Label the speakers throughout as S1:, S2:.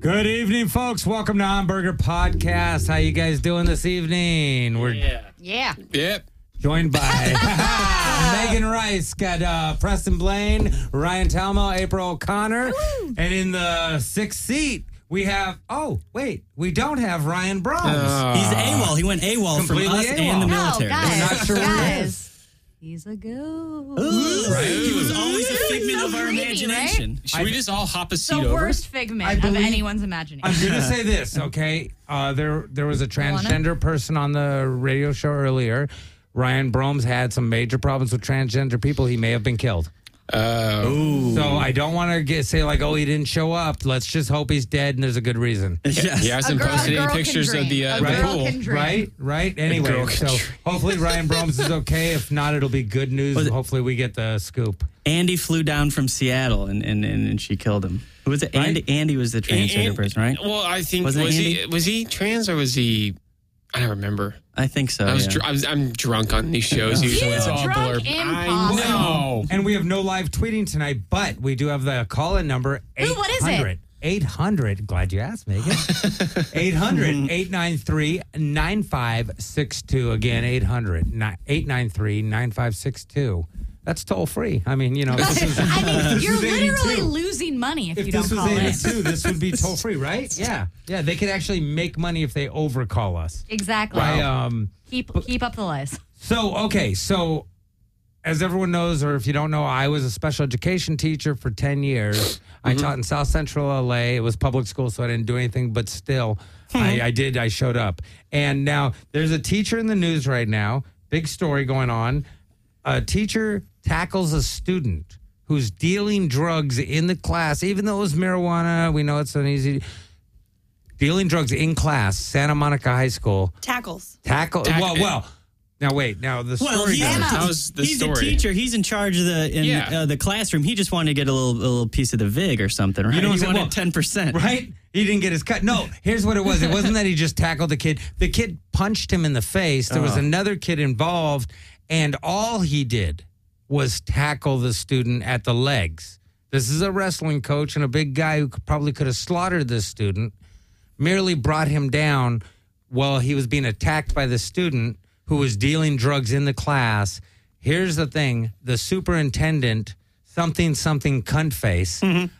S1: Good evening, folks. Welcome to Hamburger Podcast. How you guys doing this evening? We're
S2: Yep.
S1: joined by Megan Rice, got Preston Blaine, Ryan Talmo, April O'Connor, and in the sixth seat we have. Oh, wait, we don't have Ryan Brahms.
S3: He's AWOL. He went AWOL from
S1: Completely
S3: us
S1: AWOL.
S3: and the military.
S1: We're not sure where he is.
S4: He's a ghost.
S1: Right?
S3: He was always a figment
S4: So
S3: of our
S4: creepy,
S3: imagination.
S2: Should we just all hop a seat
S4: The
S2: over?
S4: worst figment
S1: I believe-
S4: of anyone's imagination.
S1: I'm going to say this, okay? There was a transgender person on the radio show earlier. Ryan Brahms had some major problems with transgender people. He may have been killed. So I don't want to say like, oh, he didn't show up. Let's just hope he's dead and there's a good reason.
S3: Yes.
S2: He hasn't posted any pictures of the pool.
S1: Right? Anyway,
S2: girl
S1: so
S2: can
S1: hopefully Ryan Brahms is okay. If not, it'll be good news.
S3: Was it-
S1: Hopefully we get the scoop.
S3: Andy flew down from Seattle and she killed him. Who was it?
S1: Right?
S3: Andy was the transgender person, right?
S2: Well, I think
S3: Wasn't it
S2: was he trans or was he? I don't remember.
S3: I think so.
S2: I'm drunk on these shows usually. It's all
S4: drunk?
S2: blurb. I
S4: Impossible.
S2: know.
S1: And we have no live tweeting tonight, but we do have the call-in number.
S4: Ooh, what is it?
S1: 800, glad you asked, Megan. 800-893-9562. Again, 800-893-9562. That's toll free. I mean, you know. This is,
S4: you're
S1: this is
S4: literally
S1: 82.
S4: losing money if
S1: If
S4: you don't
S1: this was
S4: call in.
S1: 82, this would be toll free, right? Yeah. Yeah, they could actually make money if they overcall us.
S4: Exactly. Keep up the lies.
S1: So as everyone knows, or if you don't know, I was a special education teacher for 10 years. I taught in South Central LA. It was public school, so I didn't do anything, but still, I showed up. And now there's a teacher in the news right now, big story going on. A teacher tackles a student who's dealing drugs in the class, even though it was marijuana. We know it's an easy... Dealing drugs in class, Santa Monica High School.
S5: Tackles.
S1: Well, now wait. Now the story
S3: Well,
S1: goes.
S2: How's the
S3: he's
S2: story?
S3: a teacher. He's in charge of the classroom. He just wanted to get a little piece of the vig or something, right?
S1: You know what
S3: he
S1: I'm saying?
S3: wanted 10%.
S1: Right? He didn't get his cut. No, here's what it was. It wasn't that he just tackled the kid. The kid punched him in the face. There was another kid involved, and all he did was tackle the student at the legs. This is a wrestling coach and a big guy who probably could have slaughtered this student, merely brought him down while he was being attacked by the student who was dealing drugs in the class. Here's the thing. The superintendent, something cunt face,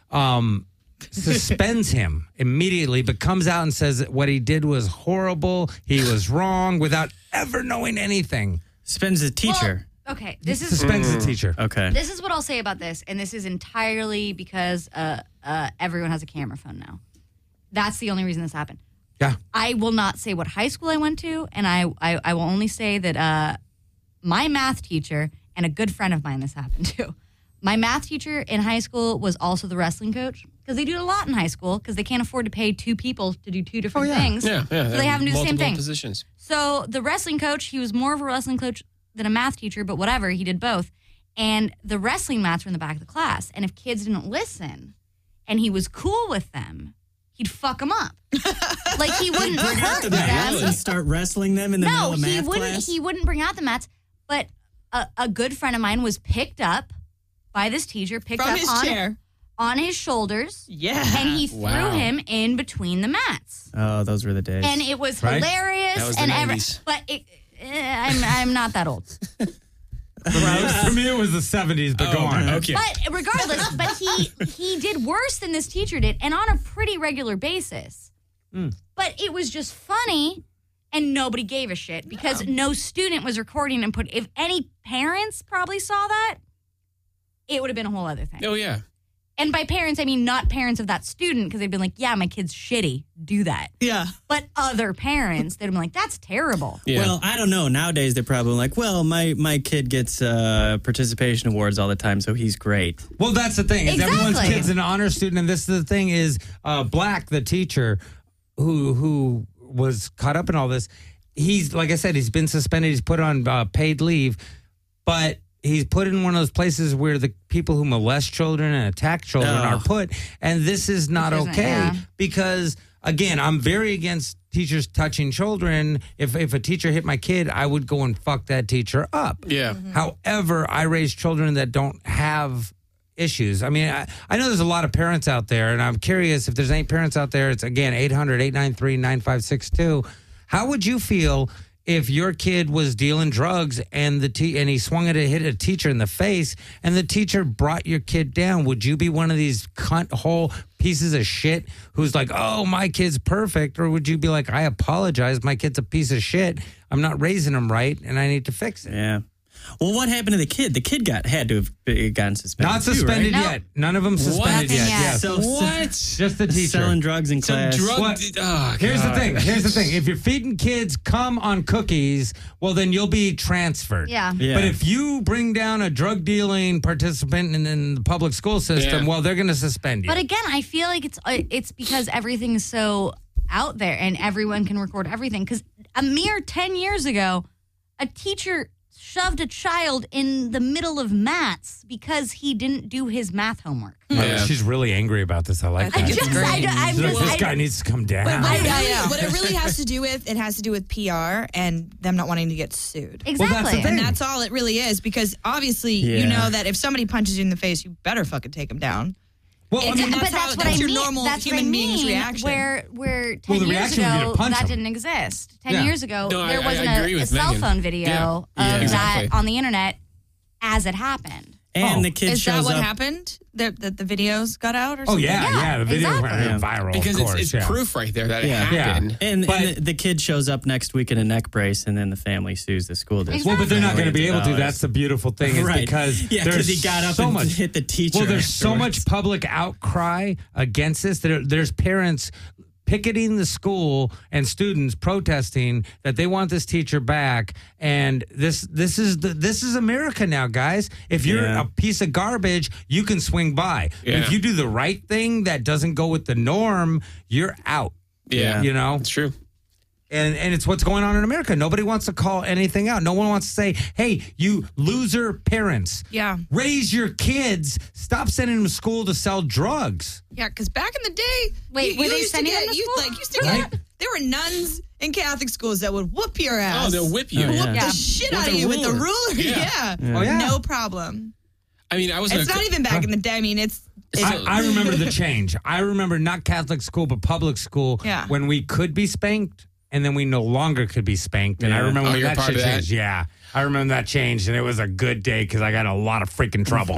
S1: suspends him immediately, but comes out and says that what he did was horrible. He was wrong without ever knowing anything.
S3: Spends the teacher.
S4: Well, okay, this is
S1: Suspends the teacher.
S3: Okay.
S4: this is what I'll say about this, and this is entirely because everyone has a camera phone now. That's the only reason this happened.
S1: Yeah.
S4: I will not say what high school I went to, and I will only say that my math teacher and a good friend of mine this happened to. My math teacher in high school was also the wrestling coach because they do a lot in high school because they can't afford to pay two people to do two different things.
S2: Yeah.
S4: So they have them do the same
S2: multiple
S4: thing.
S2: Positions.
S4: So the wrestling coach, he was more of a wrestling coach than a math teacher, but whatever, he did both. And the wrestling mats were in the back of the class, and if kids didn't listen and he was cool with them, he'd fuck them up. Like he wouldn't hurt
S3: The mats
S4: them.
S3: and start wrestling them in the middle
S4: No,
S3: of
S4: he
S3: math
S4: wouldn't.
S3: class?
S4: He wouldn't bring out the mats. But a good friend of mine was picked up by this teacher, picked
S5: From
S4: up
S5: his
S4: on
S5: chair.
S4: on his shoulders,
S5: Yeah.
S4: and he threw
S2: Wow.
S4: him in between the mats.
S3: Oh, those were the days.
S4: And it was
S1: Right?
S4: hilarious.
S2: That was the
S4: and
S2: 90s.
S4: but I'm not that old.
S1: For me, it was the 70s, but go on.
S2: Okay.
S4: But regardless, but he did worse than this teacher did, and on a pretty regular basis. But it was just funny, and nobody gave a shit because no student was recording and put. If any parents probably saw that, it would have been a whole other thing.
S2: Oh yeah.
S4: And by parents, I mean not parents of that student, because they'd been like, "Yeah, my kid's shitty. Do that."
S5: Yeah.
S4: But other parents, they'd have been like, "That's terrible."
S2: Yeah.
S3: Well, I don't know. Nowadays, they're probably like, well, my kid gets participation awards all the time, so he's great.
S1: Well, that's the thing. Is everyone's
S4: Exactly.
S1: kid's an honor student, and this is the thing is Black, the teacher, who was caught up in all this. He's like I said, he's been suspended. He's put on paid leave, but he's put in one of those places where the people who molest children and attack children are put, and this is not
S4: Which isn't-
S1: okay
S4: yeah.
S1: because. Again, I'm very against teachers touching children. If a teacher hit my kid, I would go and fuck that teacher up.
S2: Yeah.
S4: Mm-hmm.
S1: However, I raise children that don't have issues. I mean, I know there's a lot of parents out there, and I'm curious if there's any parents out there. It's, again, 800-893-9562. How would you feel if your kid was dealing drugs and and he swung it and hit a teacher in the face and the teacher brought your kid down? Would you be one of these cunt hole pieces of shit who's like, oh, my kid's perfect? Or would you be like, I apologize, my kid's a piece of shit. I'm not raising him right and I need to fix it?
S3: Yeah. Well, what happened to the kid? The kid had to have gotten suspended.
S1: Not suspended
S3: too, right?
S1: yet. None of them suspended yet.
S4: Yet.
S3: So,
S2: What?
S1: Just the teacher.
S3: Selling drugs in class.
S1: Here's the thing. If you're feeding kids cum on cookies, well, then you'll be transferred.
S4: Yeah.
S1: But if you bring down a drug dealing participant in the public school system, well, they're going to suspend you.
S4: But again, I feel like it's because everything's so out there and everyone can record everything. Because a mere 10 years ago, a teacher shoved a child in the middle of maths because he didn't do his math homework.
S1: Yeah. She's really angry about this. I like that. This guy needs to come down.
S5: What it really has to do with, it has to do with PR and them not wanting to get sued.
S4: Exactly.
S1: Well, that's the thing.
S5: And that's all it really is, because obviously you know that if somebody punches you in the face, you better fucking take them down.
S1: Well, I mean,
S5: that's your normal human being's reaction.
S4: Where 10 years ago, that didn't exist. 10 years ago, there wasn't a cell phone video of that on the internet as it happened.
S3: And the kid shows up.
S5: Is that what happened? That the videos got out or
S1: Oh,
S5: something?
S1: yeah. The videos went viral,
S2: because
S1: of course.
S2: it's proof right there that it happened.
S3: And the kid shows up next week in a neck brace, and then the family sues the school district.
S1: Well, but they're not going to be able to. That's the beautiful thing, is because there's
S3: he got up
S1: so
S3: and
S1: much,
S3: hit the teacher.
S1: Well, there's so much public outcry against this. There's parents picketing the school and students protesting that they want this teacher back, and this is America now, guys. If you're a piece of garbage, you can swing by. But if you do the right thing that doesn't go with the norm, you're out.
S2: Yeah,
S1: you know,
S2: it's true.
S1: And it's what's going on in America. Nobody wants to call anything out. No one wants to say, hey, you loser parents.
S5: Yeah.
S1: Raise your kids. Stop sending them to school to sell drugs.
S5: Yeah, because back in the day,
S4: were they sending them to school?
S5: There were nuns in Catholic schools that would whoop your ass.
S2: Oh, they'll whip you.
S5: Whoop the shit out of you with the ruler. Yeah.
S1: Oh, yeah.
S5: No problem.
S2: I mean,
S5: It's not even back in the day. I mean,
S1: I remember the change. I remember not Catholic school, but public school when we could be spanked. And then we no longer could be spanked. And I remember when that shit changed. Yeah. I remember that changed, and it was a good day because I got a lot of freaking trouble.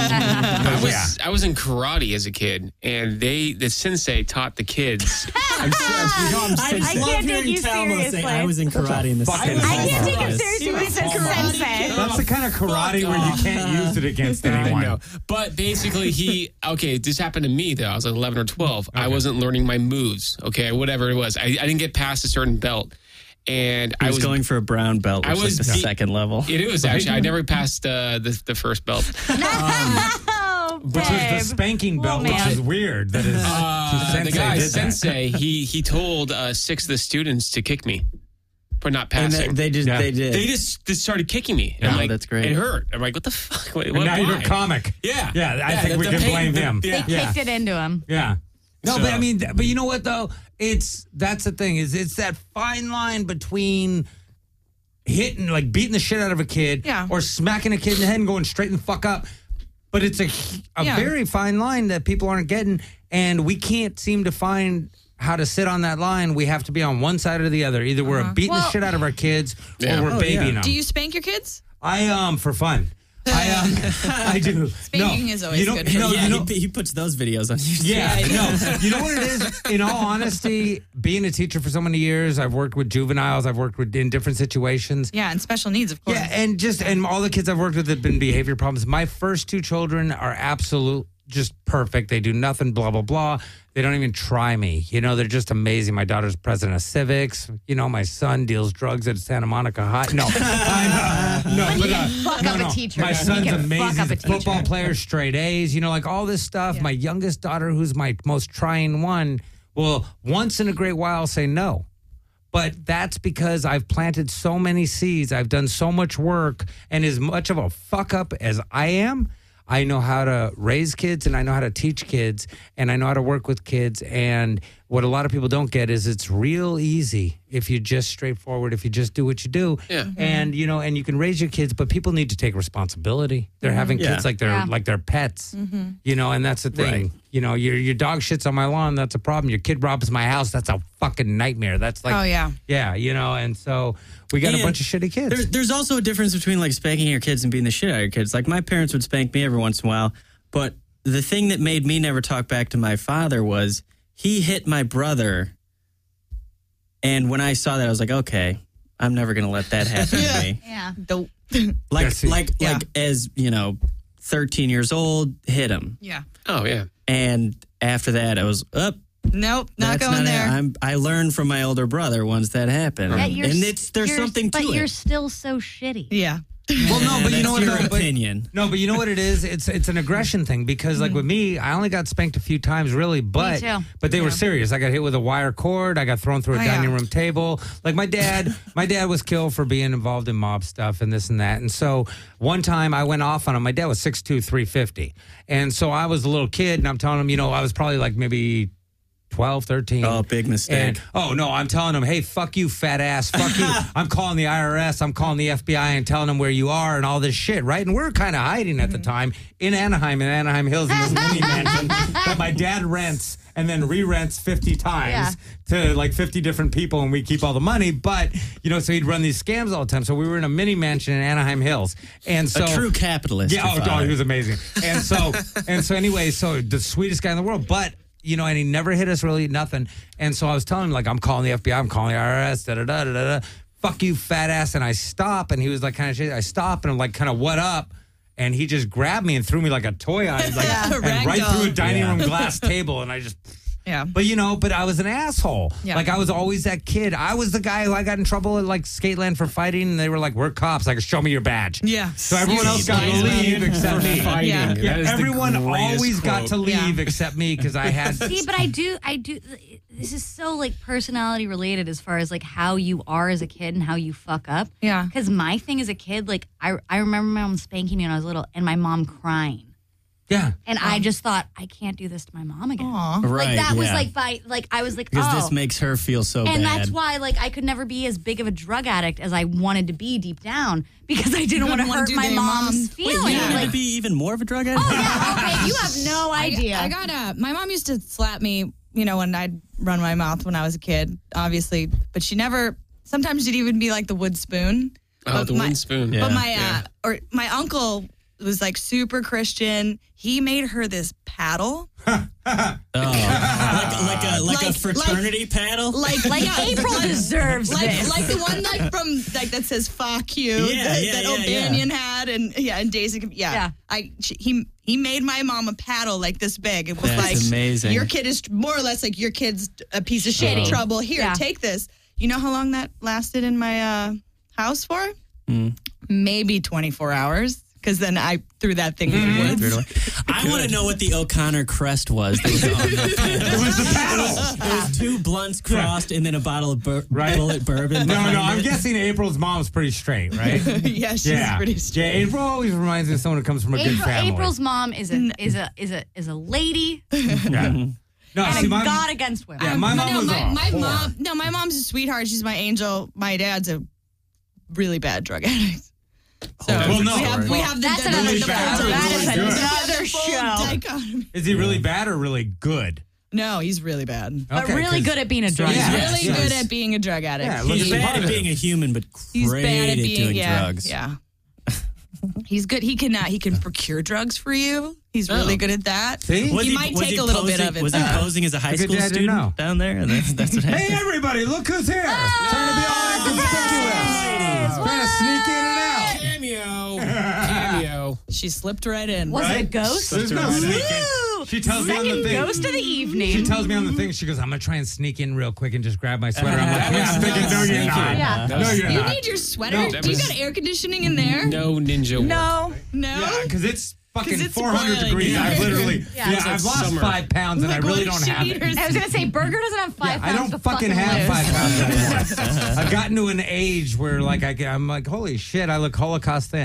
S2: I was in karate as a kid, and the sensei taught the kids.
S3: I can't take you seriously. I was in karate in the
S4: I can't take him seriously when he says sensei.
S1: That's the kind of karate where you can't use it against anyone.
S2: I know. But basically, this happened to me, though. I was like 11 or 12. Okay. I wasn't learning my moves, whatever it was. I didn't get past a certain belt. And
S3: I was going for a brown belt, which was the second level.
S2: It was actually. I never passed the first belt.
S1: Which was the spanking belt, which is weird. That is
S2: the guy sensei. He told 6 of the students to kick me for not passing.
S3: And they did.
S2: They just started kicking me. And I'm like,
S3: that's great.
S2: It hurt. I'm like, what the fuck? Wait,
S1: now you're a comic.
S2: Yeah.
S1: I think we can blame them.
S4: They kicked it into him.
S1: Yeah. No, but I mean, but you know what though? That's the thing, is it's that fine line between hitting, like beating the shit out of a kid, or smacking a kid in the head and going straight the fuck up. But it's a very fine line that people aren't getting, and we can't seem to find how to sit on that line. We have to be on one side or the other. Either we're beating the shit out of our kids, or we're babying them.
S5: Do you spank your kids?
S1: I for fun. I do.
S5: Spanking is always good.
S3: He puts those videos on YouTube.
S1: Yeah, no. You know what it is? In all honesty, being a teacher for so many years, I've worked with juveniles. I've worked in different situations.
S5: Yeah, and special needs, of course.
S1: Yeah, and all the kids I've worked with have been behavior problems. My first 2 children are absolute, just perfect. They do nothing, blah, blah, blah. They don't even try me. You know, they're just amazing. My daughter's president of civics. You know, my son deals drugs at Santa Monica High. No,
S4: fuck up a teacher.
S1: My son's amazing. Football player, straight A's. You know, like all this stuff. Yeah. My youngest daughter, who's my most trying one, will once in a great while say no. But that's because I've planted so many seeds. I've done so much work. And as much of a fuck up as I am, I know how to raise kids, and I know how to teach kids, and I know how to work with kids. And what a lot of people don't get is it's real easy if you just straightforward, if you just do what you do.
S2: Yeah.
S1: And, and you can raise your kids, but people need to take responsibility. They're having kids like they're pets, and that's the thing.
S3: Right.
S1: Your dog shits on my lawn. That's a problem. Your kid robs my house. That's a fucking nightmare. That's like, yeah, and so we got a bunch of shitty kids.
S3: There's also a difference between like spanking your kids and being the shit out of your kids. Like my parents would spank me every once in a while, but the thing that made me never talk back to my father was he hit my brother. And when I saw that, I was like, okay, I'm never going to let that happen to me.
S4: Yeah.
S3: Like as, 13 years old, hit him.
S5: Yeah.
S2: Oh, yeah.
S3: And after that, I was up.
S5: Nope, not going there.
S3: I learned from my older brother once that happened.
S4: Yeah,
S3: there's something to it.
S4: But you're still so shitty.
S5: Yeah.
S1: Well, no, but you know what?
S3: Your
S1: No,
S3: opinion.
S1: No, but you know what it is? It's an aggression thing because, like with me, I only got spanked a few times, really, but they were serious. I got hit with a wire cord. I got thrown through a dining room table. Like my dad was killed for being involved in mob stuff and this and that. And so one time I went off on him. My dad was 6'2", 350, and so I was a little kid, and I'm telling him, I was probably like maybe 12, 13.
S3: Oh, big mistake.
S1: And, no, I'm telling him, hey, fuck you, fat ass. Fuck you. I'm calling the IRS. I'm calling the FBI and telling them where you are and all this shit, right? And we're kind of hiding at the time in Anaheim Hills, in this mini mansion that my dad rents and then re-rents 50 times to like 50 different people, and we keep all the money. But, so he'd run these scams all the time. So we were in a mini mansion in Anaheim Hills. And so,
S3: a true capitalist.
S1: Yeah, he was amazing. And so anyway, the sweetest guy in the world. But, and he never hit us really, nothing. And so I was telling him, like, I'm calling the FBI, I'm calling the IRS, da-da-da-da-da. Fuck you, fat ass. And I stop, and he was like kind of shit. I stop, and I'm like, kind of, what up? And he just grabbed me and threw me like a toy on it, and right through a dining room glass table. And I just...
S5: Yeah.
S1: But I was an asshole.
S5: Yeah.
S1: Like, I was always that kid. I was the guy who I got in trouble at, like, Skateland for fighting, and they were like, we're cops. Like, show me your badge.
S5: Yeah.
S1: So everyone else got to leave except me.
S2: Fighting.
S5: Yeah.
S2: That is the
S1: Everyone
S2: greatest
S1: always got
S2: quote.
S1: to leave except me because I had...
S4: See, but I do. This is so like personality related as far as like how you are as a kid and how you fuck up.
S5: Yeah.
S4: Because my thing as a kid, like I remember my mom spanking me when I was little and my mom crying.
S1: Yeah.
S4: And I just thought, I can't do this to my mom again.
S5: Aw.
S3: Right.
S4: Like that was I was like,
S3: Because
S4: oh.
S3: this makes her feel so bad.
S4: And that's why, like, I could never be as big of a drug addict as I wanted to be deep down because I didn't want to hurt my mom's feelings.
S3: Wait, you wanted
S4: Like,
S3: to be even more of a drug addict?
S4: oh yeah, okay, you have no idea.
S5: I got my mom used to slap me, when I'd run my mouth when I was a kid, obviously, but she never. Sometimes she'd even be like the wood spoon.
S2: Oh, the wooden spoon.
S5: But my uncle was like super Christian. He made her this paddle.
S3: Like a fraternity paddle?
S4: like April deserves this.
S5: Like the one that says "fuck you" that O'Banion had, and Daisy. He made my mom a paddle like this big. It was
S3: That's amazing.
S5: Your kid is more or less like your kid's a piece of shit trouble. Here, take this. You know how long that lasted in my house for? Maybe 24 hours. Because then I threw that thing in the woods.
S3: I want to know what the O'Connor crest was. That was on the paddle.
S1: It was the paddle.
S3: It was 2 blunts crossed and then a bottle of bullet bourbon.
S1: No,
S3: behind
S1: I'm
S3: it.
S1: guessing April's mom's pretty straight, right?
S5: Yeah, she's pretty straight.
S1: Yeah, April always reminds me of someone who comes from a good family.
S4: April's mom is a lady
S1: Yeah. No,
S4: and
S1: see,
S4: a god against women.
S1: Yeah, my mom was
S5: my
S1: a whore.
S5: mom. No, my mom's a sweetheart. She's my angel. My dad's a really bad drug addict. So
S1: Well, no.
S5: we have the
S4: That's another show. That is another show.
S5: dichotomy.
S1: Is he really bad or really good?
S5: No, he's really bad.
S4: But
S1: Okay,
S4: really
S1: 'cause-
S4: good at being a drug
S5: He's
S1: Yeah.
S4: addict.
S5: really good at being a drug addict.
S1: Yeah, look
S3: He's
S1: at the
S3: bad at
S1: positive.
S3: being a human, but
S5: He's
S3: great
S5: bad at
S3: doing
S5: being
S3: drugs.
S5: Yeah. He's good. He can procure drugs for you. He's really good at that.
S1: See?
S5: He might take a little bit of it.
S3: Was he posing as a high
S1: Good
S3: school
S1: dad to know.
S3: student down there? And that's what happened.
S1: Hey, everybody, look who's here. Trying to be all inconspicuous. Trying to sneak in and out.
S2: Cameo.
S5: She slipped right in.
S4: Was it a ghost?
S1: There's no sneaking.
S4: Woo!
S1: She tells me on the
S4: Second
S1: thing.
S4: ghost of the evening.
S1: She tells me on the thing, she goes, I'm going to try and sneak in real quick and just grab my sweater. I'm like, yeah, I'm thinking, no, you're not.
S4: Yeah.
S1: No, you're
S5: You
S1: not.
S5: need your sweater.
S1: No.
S5: Do you got air conditioning in there?
S2: No ninja work.
S4: No.
S5: No.
S1: Yeah, because it's fucking
S5: 'Cause it's
S1: 400
S5: boiling.
S1: degrees.
S5: Yeah.
S1: I've literally,
S2: It's
S1: I've
S2: like
S1: lost
S2: summer.
S1: 5 pounds and I really don't have it.
S4: I was going to say, Burger doesn't have 5
S1: I
S4: pounds
S1: don't
S4: to
S1: fucking have
S4: lose.
S1: 5 pounds anymore. I've gotten to an age where, like, I'm like, holy shit, I look Holocaust thin.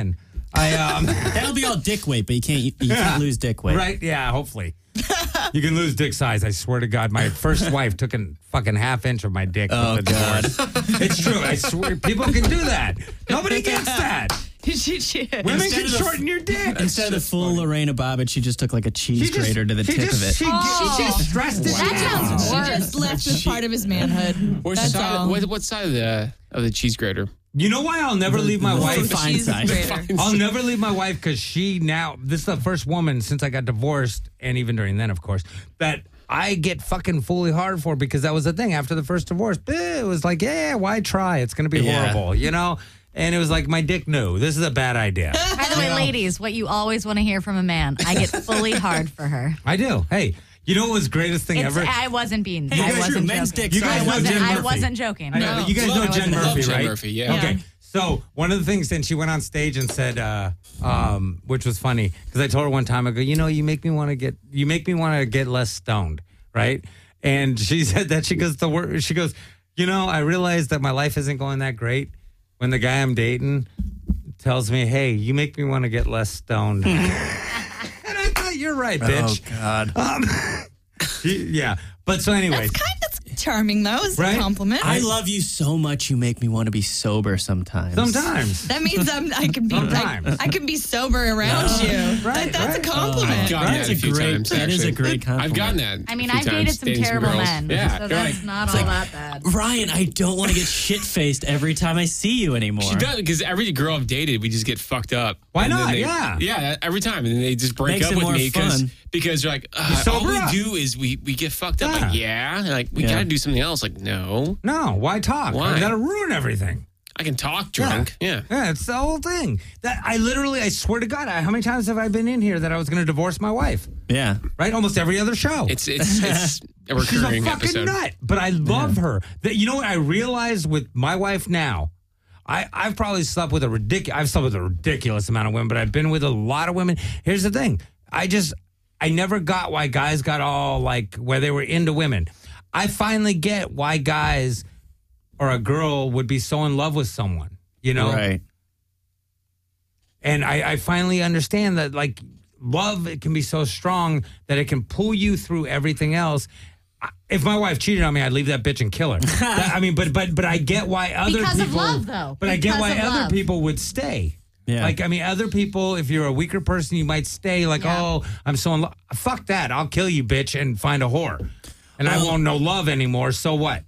S3: That'll be all dick weight, but you can't lose dick weight.
S1: Right? Yeah, hopefully. You can lose dick size. I swear to God, my first wife took a fucking half inch of my dick.
S3: Oh, God.
S1: It's true. I swear. People can do that. Nobody gets that. Women can shorten your dick.
S3: Instead of the full Lorena Bobbitt, she just took like a cheese grater to the tip of it.
S1: She just stressed it
S4: That
S1: down.
S4: sounds
S5: She just left with part of his manhood.
S2: What side of the cheese grater?
S1: You know why I'll never leave my wife?
S3: Fine
S5: Cheese
S3: side.
S5: grater.
S1: I'll never leave my wife because this is the first woman since I got divorced, and even during then, of course, that I get fucking fully hard for because that was the thing. After the first divorce, it was like, yeah, why try? It's going to be horrible, you know? And it was like, my dick knew. This is a bad idea.
S4: By the way, ladies, what you always want to hear from a man, I get fully hard for her.
S1: I do. Hey, you know what was the greatest thing ever?
S4: I wasn't being.
S3: Hey,
S4: I
S3: that's
S4: wasn't
S3: true. Men's
S4: joking.
S3: dicks
S1: You guys know Jen
S4: I
S1: Murphy.
S4: wasn't joking.
S1: I know, but you guys know Jen Murphy,
S2: Jen
S1: right?
S2: Murphy, yeah.
S1: Okay. So one of the things, then she went on stage and said, which was funny, because I told her one time, I go, you make me want to get less stoned, right? And she said that she goes, I realize that my life isn't going that great when the guy I'm dating tells me, hey, you make me want to get less stoned. And I thought, you're right, bitch.
S3: Oh, God.
S1: Yeah. But so anyways.
S5: That's charming, though. It's
S1: Right?
S5: a compliment.
S3: I love you so much, you make me want to be sober sometimes.
S1: Sometimes.
S5: That means I can be
S1: Sometimes.
S5: I can be sober around you.
S1: Right,
S5: That's
S1: right.
S5: a compliment.
S2: I've gotten that a few times.
S3: That is a
S2: actually.
S3: great compliment.
S2: I've gotten that.
S4: I mean,
S2: a few
S4: I've dated
S2: times,
S4: some
S2: dating
S4: terrible
S2: girls.
S4: men,
S2: Yeah,
S4: so
S2: you're
S4: that's
S2: like,
S4: not all that bad.
S3: Ryan, I don't want to get shit-faced every time I see you anymore.
S2: she does, because every girl I've dated, we just get fucked up.
S1: Why
S2: And then
S1: not?
S2: they-
S1: Yeah.
S2: Yeah, every time. And then they just break
S3: Makes
S2: up
S3: it
S2: with
S3: more
S2: me
S3: fun.
S2: because they're like,
S1: sober
S2: all we
S1: up.
S2: do is we get fucked up.
S1: Yeah.
S2: Like, yeah. And like, we
S3: Yeah.
S2: got to do something else. Like, no,
S1: No, why talk?
S2: Why?
S1: That'll ruin everything.
S2: I can talk drunk. Yeah.
S1: Yeah, it's the whole thing. That I swear to God, how many times have I been in here that I was going to divorce my wife?
S3: Yeah.
S1: Right? Almost every other show.
S2: It's a
S1: She's a
S2: recurring
S1: fucking
S2: episode.
S1: nut, but I love her. You know what I realize with my wife now? I've probably slept with a ridiculous amount of women, but I've been with a lot of women. Here's the thing. I never got why guys got all like where they were into women. I finally get why guys or a girl would be so in love with someone, you know?
S3: Right.
S1: And I finally understand that, like, love, it can be so strong that it can pull you through everything else. If my wife cheated on me, I'd leave that bitch and kill her. But I get why other
S4: Because of
S1: people.
S4: love, though.
S1: But I get
S4: Because
S1: why
S4: of
S1: other
S4: love.
S1: people would stay.
S3: Yeah.
S1: Like, other people, if you're a weaker person, you might stay like,
S4: Yeah.
S1: oh, I'm so in love. Fuck that. I'll kill you, bitch, and find a whore. And I won't know love anymore. So what?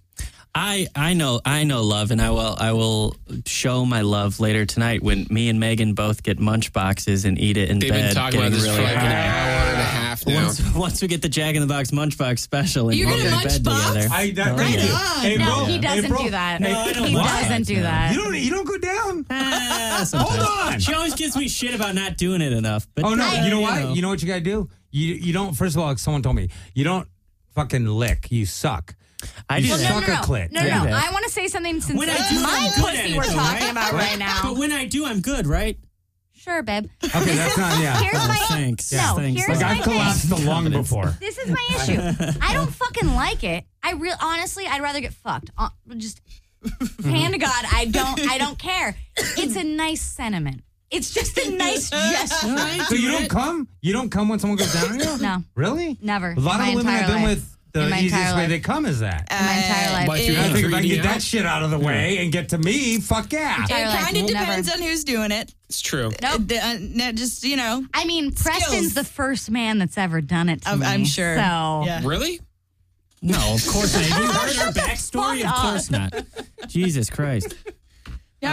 S3: I know love, and I will show my love later tonight when me and Megan both get munch boxes and eat it in
S2: They've
S3: bed.
S2: been talking about
S3: getting
S2: this for like an hour and a half now.
S3: Once we get the Jack in the Box munch box special and
S5: You're
S3: go
S5: gonna
S3: to
S5: munch
S3: bed
S5: box?
S3: together.
S1: Right
S5: on.
S1: Hey,
S4: No,
S1: bro,
S4: he doesn't
S1: hey, bro.
S4: do that.
S3: No, I don't
S4: He
S3: want
S4: doesn't do that.
S1: You don't go down.
S3: Sometimes.
S1: Hold on.
S3: She always gives me shit about not doing it enough. But
S1: Oh no! You know what?
S3: know.
S1: You know what you gotta do? You don't. First of all, someone told me you don't fucking lick. You suck.
S3: I do
S1: Well,
S3: that.
S1: Suck a clit.
S4: No,
S3: Yeah.
S4: I want to say something since
S3: When I
S4: it's
S3: do,
S4: my
S3: I'm good at
S4: pussy
S3: it,
S4: we're
S3: though,
S4: talking
S3: right?
S4: about right now.
S3: But when I do, I'm good, right?
S4: Sure, babe.
S1: Okay, that's not. Yeah.
S4: Here's my
S3: Thanks.
S4: No,
S3: Thanks.
S4: here's
S1: Like
S4: my
S1: I've collapsed the
S4: thing.
S1: lung before.
S4: This is my issue. I don't fucking like it. Honestly, I'd rather get fucked. Just hand to God, I don't care. It's a nice sentiment. It's just a nice gesture.
S1: So you don't come? You don't come when someone goes down on you?
S4: No.
S1: Really?
S4: Never.
S1: A lot
S4: My
S1: of women
S4: entire
S1: I've been
S4: life.
S1: with, the
S4: In my
S1: easiest
S4: entire
S1: way
S4: life.
S1: they come is that.
S4: My entire life.
S2: But if you're
S1: I think if I can
S2: 3D
S1: get that
S2: out,
S1: shit out of the way and get to me, fuck yeah.
S5: It
S4: Entire life.
S5: kind of
S4: Never.
S5: depends on who's doing it.
S2: it's true.
S4: Nope.
S5: Just,
S4: I mean, Preston's the first man that's ever done it to me.
S5: I'm sure.
S4: So,
S5: Yeah.
S2: Really?
S3: No, of course not. Have you heard our backstory?
S4: fuck
S3: Of course not. Jesus Christ.
S5: No,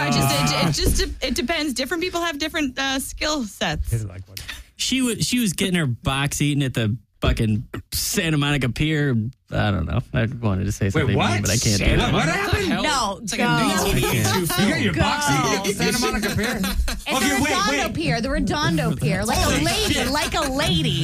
S5: it depends. Different people have different skill sets.
S3: She was getting her box eaten at the fucking Santa Monica Pier. I don't know. I wanted to say something
S1: what?
S3: mean, but I can't do it.
S1: What happened?
S4: No,
S2: It's like
S4: go.
S2: a 1982
S1: You
S2: film.
S1: got your box eaten at Santa Monica Pier?
S4: It's
S1: Okay,
S4: the
S1: wait,
S4: Redondo
S1: wait.
S4: Pier. The Redondo Pier. Like a lady. Like a lady.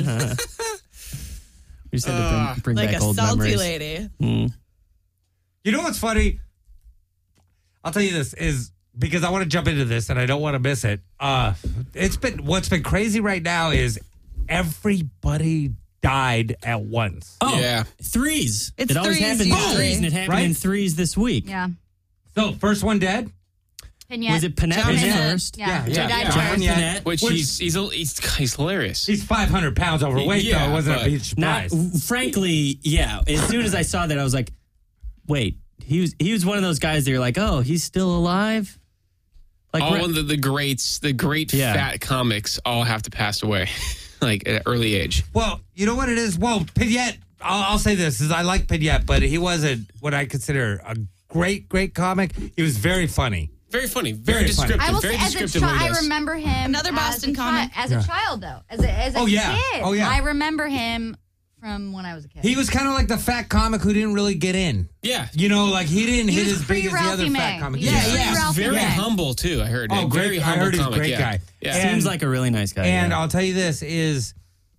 S3: We just had to bring
S5: Like
S3: back
S5: a
S3: old
S5: salty
S3: memories.
S5: lady.
S1: You know what's funny? I'll tell you this is because I want to jump into this and I don't want to miss it. What's been crazy right now is everybody died at once.
S3: Oh,
S2: Yeah.
S3: threes.
S5: It's
S3: it always
S5: threes
S3: happens in
S5: usually.
S3: threes, and it happened
S1: Right?
S3: in threes this week.
S4: Yeah.
S1: So first one dead.
S4: Pinette.
S3: Was it Panette
S5: John
S3: was
S5: Pinette.
S3: first?
S4: Yeah.
S1: Yeah.
S4: Died
S1: John
S4: first.
S1: Pinette.
S2: Which he's hilarious.
S1: He's 500 pounds overweight,
S2: Yeah,
S1: though. It wasn't
S2: but
S1: a huge surprise.
S3: Frankly, yeah. As soon as I saw that, I was like, wait, he was one of those guys that you're like, oh, he's still alive? Like
S2: All of the greats, the great fat comics all have to pass away like at an early age.
S1: Well, you know what it is? Well, Pinette, I'll say this, is I like Pinette, but he wasn't what I consider a great comic. He was very funny.
S2: Very funny.
S1: Very funny.
S2: Descriptive.
S4: I will
S2: very
S4: say, as a
S2: descriptive
S4: child,
S2: what he
S4: I
S2: does.
S4: remember him.
S5: Another Boston comic.
S4: As a child, though. As a
S1: Oh, yeah.
S4: kid.
S1: Oh, yeah.
S4: I remember him from when I was a kid.
S1: He was kind of like the fat comic who didn't really get in.
S2: Yeah.
S1: You know, like he didn't
S4: He
S1: hit
S4: was
S1: as big as the other
S4: pre-Ralphie
S1: fat
S4: May.
S1: comics.
S4: He was
S1: Yeah,
S4: pre-
S1: yeah.
S4: Ralphie
S2: Very
S4: May.
S2: humble too. I heard.
S1: Oh,
S2: Very
S1: great. I
S2: humble
S1: heard he's a
S2: comic.
S1: great
S2: yeah.
S1: guy.
S2: Yeah.
S1: And-
S3: Seems like a really nice guy.
S1: And
S3: yeah.
S1: I'll tell you this is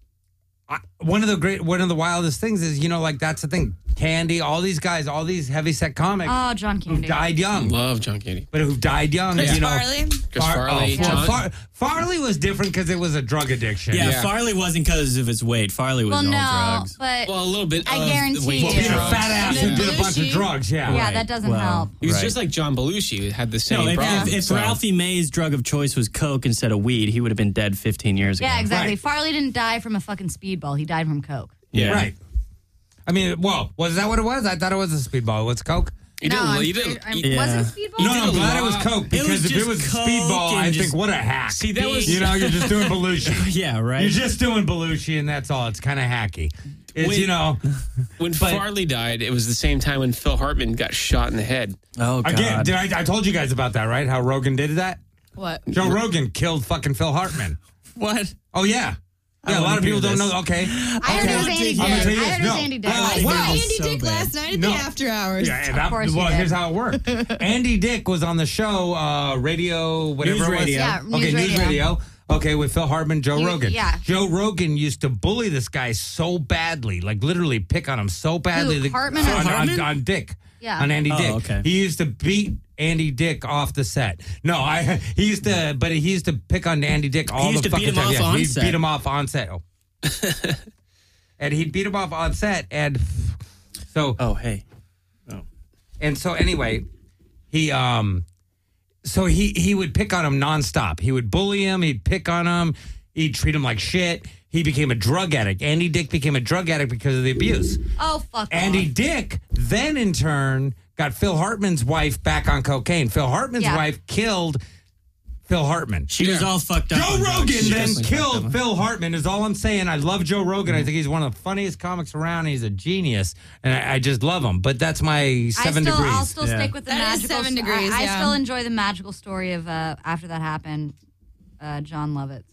S1: one of the wildest things is, you know, like that's the thing. Candy, all these guys, all these heavyset comics
S4: Oh, John
S1: who
S4: Candy.
S1: died young.
S2: Love John Candy.
S1: But who died young,
S5: Chris
S1: you know.
S5: Farley.
S2: Chris Farley.
S1: well, Farley was different because it was a drug addiction.
S3: Yeah,
S2: Yeah.
S3: Farley wasn't because of his weight. Farley was
S4: Well,
S3: all
S4: no,
S3: drugs.
S4: but
S2: Well, a little bit.
S4: I
S2: of
S4: guarantee
S2: the weight
S4: you.
S2: of
S1: Being a
S2: drugs.
S1: fat ass who
S5: And
S1: did a bunch of
S5: Belushi.
S1: drugs, yeah.
S4: yeah,
S3: Right.
S4: that doesn't
S3: Well,
S4: help.
S2: He was
S3: Right.
S2: just like John Belushi. Who had the same
S3: No,
S2: problem.
S3: if
S2: So-
S3: Ralphie May's drug of choice was coke instead of weed, he would have been dead 15 years ago.
S4: Yeah, exactly.
S1: Right.
S4: Farley didn't die from a fucking speedball. He died from coke.
S3: Yeah.
S1: Right. I mean, well, was that what it was? I thought it was a speedball. What's Coke?
S2: You
S4: no,
S2: didn't.
S4: I'm
S2: You
S4: pretty-
S2: didn't.
S4: I'm-
S3: Yeah.
S4: Was it a speedball?
S1: No, I'm
S2: did a
S1: glad it was
S2: lot.
S1: Coke
S3: It
S1: because
S3: was
S1: if it
S3: just
S1: was a
S3: Coke
S1: speedball,
S3: and
S1: I
S3: just
S1: think what a hack.
S2: See, that was.
S1: You know, you're just doing Belushi.
S3: Yeah, right.
S1: You're just doing Belushi, and that's all. It's kind of hacky. It's,
S2: Wait.
S1: you know,
S2: When
S1: but-
S2: Farley died, it was the same time when Phil Hartman got shot in the head.
S3: Oh, God.
S1: again, I told you guys about that, right? How Rogan did that?
S5: What?
S1: Joe Rogan killed fucking Phil Hartman.
S3: What?
S1: Oh, yeah. Yeah, a
S3: wanna
S1: lot of people
S3: hear
S1: don't
S3: this.
S1: know. Okay.
S4: I heard it was
S3: Okay.
S4: Andy
S3: I'm
S4: Dick.
S3: gonna
S4: I
S1: tell you
S4: heard
S1: this.
S4: it was
S1: No.
S4: Andy Dick.
S1: Oh,
S5: I
S1: wow.
S5: saw Andy
S3: So
S5: Dick
S3: bad.
S5: last night at
S1: No.
S5: the after hours.
S1: Yeah, and
S4: course you did.
S1: here's how it worked. Andy Dick was on the show, radio, whatever
S3: News
S1: it was.
S3: radio.
S4: Yeah,
S1: Okay,
S4: News Radio.
S1: Okay, with Phil Hartman, Joe Rogan.
S4: yeah.
S1: Joe Rogan used to bully this guy so badly, like literally pick on him so badly.
S4: Who, Hartman or
S1: on,
S3: Hartman?
S1: on Dick.
S4: Yeah.
S1: On Andy
S3: Oh,
S1: Dick.
S3: okay.
S1: He used to beat Andy Dick off the set. No, he used to pick on Andy Dick all
S3: used
S1: the
S3: to beat
S1: fucking
S3: him
S1: time.
S3: off
S1: Yeah,
S3: on
S1: he'd
S3: set.
S1: beat him off on set. Oh. And he'd beat him off on set, and so
S3: Oh, hey.
S1: and so anyway, he would pick on him nonstop. He would bully him. He'd pick on him. He'd treat him like shit. He became a drug addict. Andy Dick became a drug addict because of the abuse.
S4: Oh, fuck
S1: Andy
S4: off.
S1: Dick then, in turn, got Phil Hartman's wife back on cocaine. Phil Hartman's
S4: Yeah.
S1: wife killed Phil Hartman.
S3: She was all fucked up.
S1: Joe
S3: on drugs.
S1: Rogan
S3: She
S1: then
S3: definitely fucked
S1: killed
S3: up.
S1: Phil Hartman, is all I'm saying. I love Joe Rogan. I think he's one of the funniest comics around. He's a genius, and I just love him. But that's my 7 degrees.
S4: I'll still
S3: Yeah.
S4: stick with the
S5: That is
S4: magical
S5: 7 degrees,
S4: I
S5: yeah.
S4: still enjoy the magical story of after that happened, John Lovitz.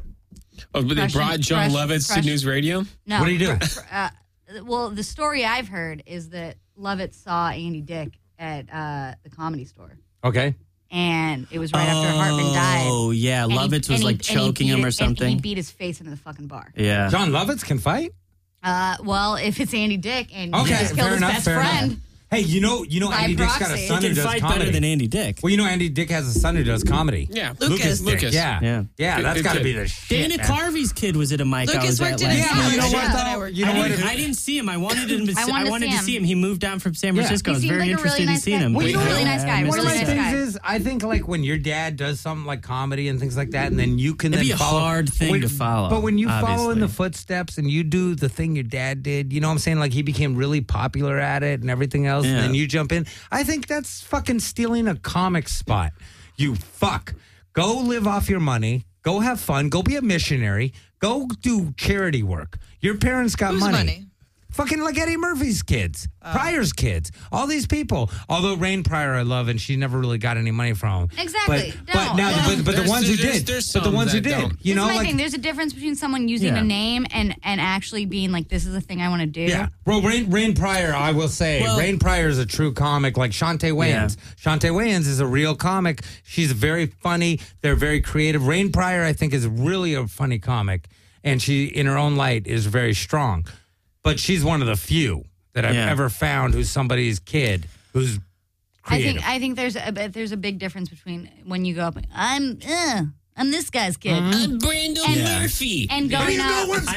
S2: Oh, but they
S4: Crushing-
S2: brought John
S4: crush-
S2: Lovitz to
S4: crush-
S2: News Radio.
S4: No.
S1: What do you do?
S4: Well, the story I've heard is that Lovitz saw Andy Dick at the Comedy Store,
S1: Okay.
S4: and it was right after Hartman died.
S3: Oh, yeah.
S4: And he-
S3: Lovitz was
S4: and he-
S3: like
S4: and he
S3: choking
S4: beat
S3: him
S4: it-
S3: or
S4: And
S3: something.
S4: he beat his face into the fucking bar.
S3: Yeah.
S1: John Lovitz can fight?
S4: Well, if it's Andy Dick and he
S1: Okay,
S4: just killed
S1: fair
S4: his
S1: got
S4: best
S1: fair
S4: friend.
S1: enough. Hey, you know
S4: By
S1: Andy Dick's got a
S4: proxy.
S1: son
S3: He
S1: who
S3: can
S1: does
S3: fight
S1: comedy.
S3: better than Andy Dick.
S1: Well, you know Andy Dick has a son who does comedy.
S2: Yeah,
S5: Lucas.
S1: Dick.
S2: Lucas.
S1: Yeah.
S3: Yeah.
S1: Yeah, that's
S2: Good
S1: got to
S2: kid.
S1: be the shit.
S3: Dana
S1: man.
S3: Carvey's kid was at a mic I
S5: Lucas
S3: was at
S5: worked in
S3: last
S5: a
S1: Yeah,
S3: night.
S1: you know
S5: Yeah,
S1: what
S5: that I
S1: though?
S5: worked
S1: You know
S3: I
S1: what?
S3: didn't see him. I wanted to
S4: wanted to
S3: see him. He moved down from San
S1: Yeah.
S3: Francisco. I was
S4: He seemed
S3: very
S4: like a
S3: interested
S4: really
S3: in
S4: nice
S3: seeing
S4: guy.
S3: him.
S4: Well,
S1: you know,
S4: really nice guy.
S3: I
S1: One
S3: missed
S1: of
S4: Really
S1: my
S3: his
S4: nice
S1: things
S4: guy.
S1: is, I think like when your dad does something like comedy and things like that, and then you can
S3: It'd
S1: then
S3: be a
S1: follow.
S3: hard thing to follow,
S1: But when you follow in
S3: obviously.
S1: the footsteps and you do the thing your dad did, you know what I'm saying? Like he became really popular at it and everything else, and
S3: Yeah.
S1: then you jump in. I think that's fucking stealing a comic spot. You fuck. Go live off your money. Go have fun. Go be a missionary. Go do charity work. Your parents got
S5: Whose money?
S1: Fucking like Eddie Murphy's kids, Pryor's kids, all these people. Although Rain Pryor I love, and she never really got any money from him.
S4: Exactly.
S1: But now,
S4: No.
S1: but the
S2: There's-
S1: ones who
S2: there's-
S1: did,
S2: there's
S1: but the
S2: some
S1: ones who
S2: that
S1: did,
S2: don't.
S1: you know,
S4: This is my
S1: like
S4: thing. There's a difference between someone using
S3: Yeah.
S4: a name and actually being like, this is the thing I want to do.
S1: yeah. Well, Rain Pryor, I will say,
S3: Well-
S1: Rain Pryor is a true comic. Like Shantae Wayans. Shantae Wayans is a real comic. She's very funny. They're very creative. Rain Pryor, I think, is really a funny comic, and she, in her own light, is very strong. But she's one of the few that I've
S3: Yeah.
S1: ever found who's somebody's kid who's creative.
S4: I think there's a big difference between when you go up, I'm this guy's kid.
S2: I'm Brandon
S4: And-
S2: Murphy.
S4: And going up.
S3: I